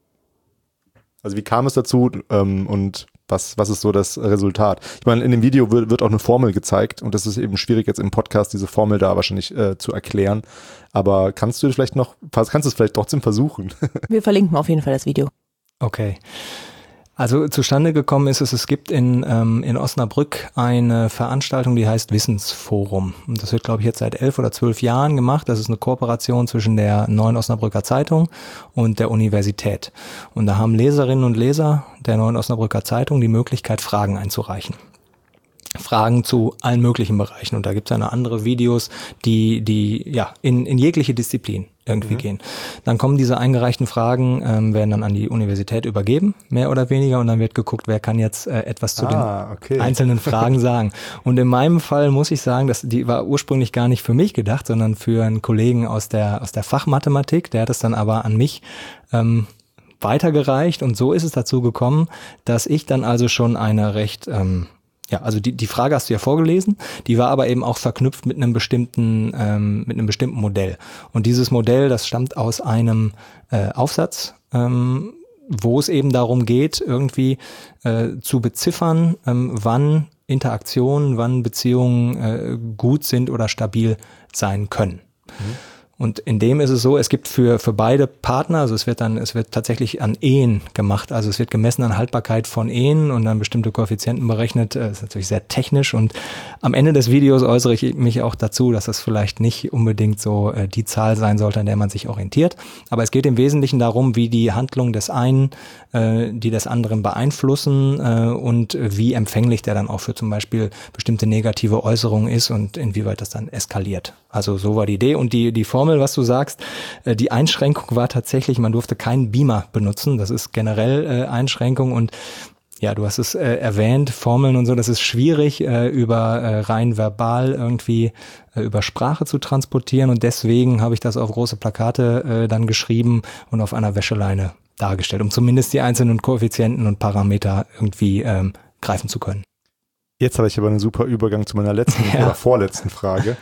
Also wie kam es dazu ähm, und was, was ist so das Resultat? Ich meine, in dem Video wird, wird auch eine Formel gezeigt und das ist eben schwierig jetzt im Podcast, diese Formel da wahrscheinlich äh, zu erklären. Aber kannst du vielleicht noch, kannst du es vielleicht trotzdem versuchen? Wir verlinken auf jeden Fall das Video. Okay. Also zustande gekommen ist es, es gibt in, ähm, in Osnabrück eine Veranstaltung, die heißt Wissensforum. Und das wird, glaube ich, jetzt seit elf oder zwölf Jahren gemacht. Das ist eine Kooperation zwischen der Neuen Osnabrücker Zeitung und der Universität. Und da haben Leserinnen und Leser der Neuen Osnabrücker Zeitung die Möglichkeit, Fragen einzureichen. Fragen zu allen möglichen Bereichen. Und da gibt es eine andere Videos, die, die ja in, in jegliche Disziplin irgendwie mhm. gehen. Dann kommen diese eingereichten Fragen, ähm, werden dann an die Universität übergeben, mehr oder weniger, und dann wird geguckt, wer kann jetzt äh, etwas zu ah, den okay. einzelnen Fragen sagen. Und in meinem Fall muss ich sagen, dass die war ursprünglich gar nicht für mich gedacht, sondern für einen Kollegen aus der aus der Fachmathematik, der hat es dann aber an mich ähm, weitergereicht, und so ist es dazu gekommen, dass ich dann also schon eine recht ähm, Ja, also die, die Frage hast du ja vorgelesen, die war aber eben auch verknüpft mit einem bestimmten, ähm, mit einem bestimmten Modell. Und dieses Modell, das stammt aus einem äh, Aufsatz, ähm, wo es eben darum geht, irgendwie äh, zu beziffern, ähm, wann Interaktionen, wann Beziehungen äh, gut sind oder stabil sein können. Mhm. Und in dem ist es so, es gibt für für beide Partner, also es wird dann, es wird tatsächlich an Ehen gemacht, also es wird gemessen an Haltbarkeit von Ehen und dann bestimmte Koeffizienten berechnet. Das ist natürlich sehr technisch, und am Ende des Videos äußere ich mich auch dazu, dass das vielleicht nicht unbedingt so äh, die Zahl sein sollte, an der man sich orientiert. Aber es geht im Wesentlichen darum, wie die Handlung des einen, äh, die des anderen beeinflussen äh, und wie empfänglich der dann auch für zum Beispiel bestimmte negative Äußerungen ist und inwieweit das dann eskaliert. Also so war die Idee, und die die Formel, was du sagst, äh, die Einschränkung war tatsächlich, man durfte keinen Beamer benutzen. Das ist generell äh, Einschränkung, und ja, du hast es äh, erwähnt, Formeln und so, das ist schwierig, äh, über äh, rein verbal irgendwie äh, über Sprache zu transportieren, und deswegen habe ich das auf große Plakate äh, dann geschrieben und auf einer Wäscheleine dargestellt, um zumindest die einzelnen Koeffizienten und Parameter irgendwie ähm, greifen zu können. Jetzt habe ich aber einen super Übergang zu meiner letzten ja. oder vorletzten Frage.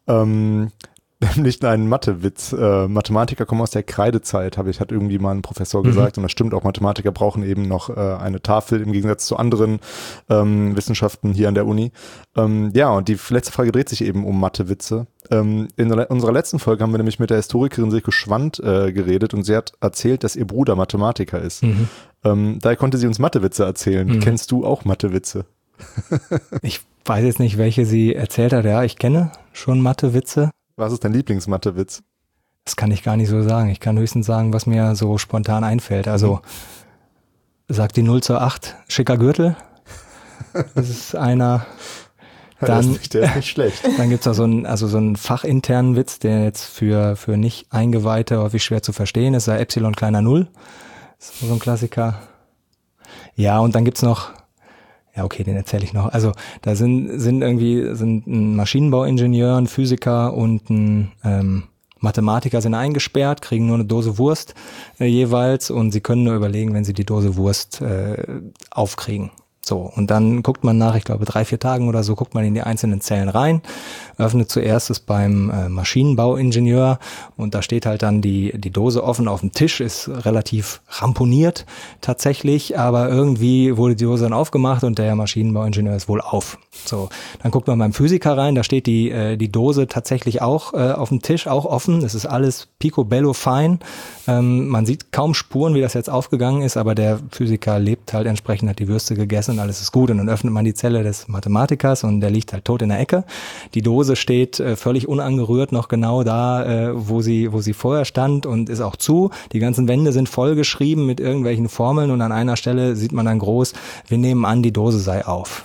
Ähm, nämlich einen Mathewitz. Äh, Mathematiker kommen aus der Kreidezeit, habe ich, hat irgendwie mal ein Professor gesagt, mhm. und das stimmt auch, Mathematiker brauchen eben noch äh, eine Tafel im Gegensatz zu anderen ähm, Wissenschaften hier an der Uni. Ähm, ja, und die letzte Frage dreht sich eben um Mathewitze. Ähm, in unserer letzten Folge haben wir nämlich mit der Historikerin Silke Schwand äh, geredet, und sie hat erzählt, dass ihr Bruder Mathematiker ist. Mhm. Ähm, daher konnte sie uns Mathewitze erzählen. Mhm. Kennst du auch Mathewitze? Ich weiß jetzt nicht, welche sie erzählt hat. Ja, ich kenne schon Mathewitze. Was ist dein Lieblingsmathewitz? Das kann ich gar nicht so sagen. Ich kann höchstens sagen, was mir so spontan einfällt. Also sagt die null zur acht, schicker Gürtel. Das ist einer. Dann, der, ist nicht, der ist nicht schlecht. Dann gibt es auch so einen, also so einen fachinternen Witz, der jetzt für, für Nicht-Eingeweihte häufig schwer zu verstehen ist. Sei Epsilon kleiner Null. Das ist so ein Klassiker. Ja, und dann gibt's noch, ja okay, den erzähle ich noch. Also da sind, sind irgendwie sind ein Maschinenbauingenieur, ein Physiker und ein ähm, Mathematiker sind eingesperrt, kriegen nur eine Dose Wurst äh, jeweils und sie können nur überlegen, wenn sie die Dose Wurst äh, aufkriegen. So, und dann guckt man nach, ich glaube, drei, vier Tagen oder so, guckt man in die einzelnen Zellen rein, öffnet zuerst es beim äh, Maschinenbauingenieur und da steht halt dann die die Dose offen auf dem Tisch, ist relativ ramponiert tatsächlich, aber irgendwie wurde die Dose dann aufgemacht und der Maschinenbauingenieur ist wohl auf. So, dann guckt man beim Physiker rein, da steht die äh, die Dose tatsächlich auch äh, auf dem Tisch, auch offen, es ist alles picobello fein, ähm, man sieht kaum Spuren, wie das jetzt aufgegangen ist, aber der Physiker lebt halt entsprechend, hat die Würste gegessen und alles ist gut. Und dann öffnet man die Zelle des Mathematikers und der liegt halt tot in der Ecke. Die Dose steht äh, völlig unangerührt noch genau da, äh, wo sie wo sie vorher stand und ist auch zu. Die ganzen Wände sind vollgeschrieben mit irgendwelchen Formeln und an einer Stelle sieht man dann groß, wir nehmen an, die Dose sei auf.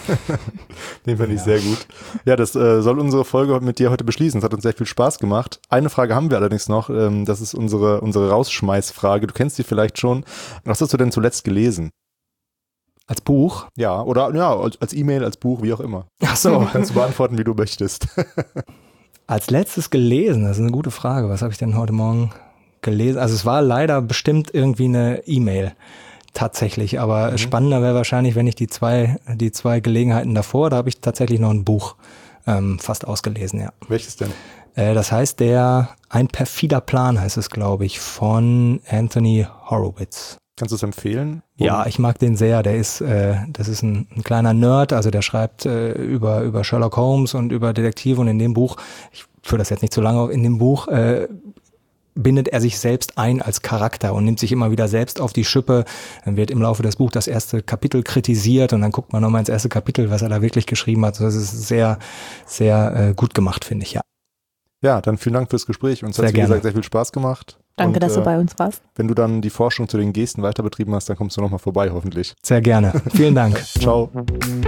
Den fand ich ja. sehr gut. Ja, das äh, soll unsere Folge mit dir heute beschließen. Es hat uns sehr viel Spaß gemacht. Eine Frage haben wir allerdings noch. Ähm, das ist unsere, unsere Rausschmeißfrage. Du kennst die vielleicht schon. Was hast du denn zuletzt gelesen? Als Buch? Ja, oder ja, als E-Mail, als Buch, wie auch immer. Ach so. Kannst du beantworten, wie du möchtest. Als letztes gelesen, das ist eine gute Frage. Was habe ich denn heute Morgen gelesen? Also es war leider bestimmt irgendwie eine E-Mail tatsächlich, aber mhm. spannender wäre wahrscheinlich, wenn ich die zwei, die zwei Gelegenheiten davor, da habe ich tatsächlich noch ein Buch ähm, fast ausgelesen, ja. Welches denn? Äh, das heißt der Ein perfider Plan heißt es, glaube ich, von Anthony Horowitz. Kannst du es empfehlen? Ja, ich mag den sehr. Der ist, äh, das ist ein, ein kleiner Nerd, also der schreibt äh, über über Sherlock Holmes und über Detektive und in dem Buch, ich führe das jetzt nicht so lange auf, in dem Buch äh, bindet er sich selbst ein als Charakter und nimmt sich immer wieder selbst auf die Schippe. Dann wird im Laufe des Buchs das erste Kapitel kritisiert und dann guckt man nochmal ins erste Kapitel, was er da wirklich geschrieben hat. Das ist sehr, sehr äh, gut gemacht, finde ich, ja. Ja, dann vielen Dank fürs Gespräch. Uns hat es, wie gesagt, sehr viel Spaß gemacht. Danke, und, dass du äh, bei uns warst. Wenn du dann die Forschung zu den Gesten weiter betrieben hast, dann kommst du nochmal vorbei, hoffentlich. Sehr gerne. Vielen Dank. Ciao.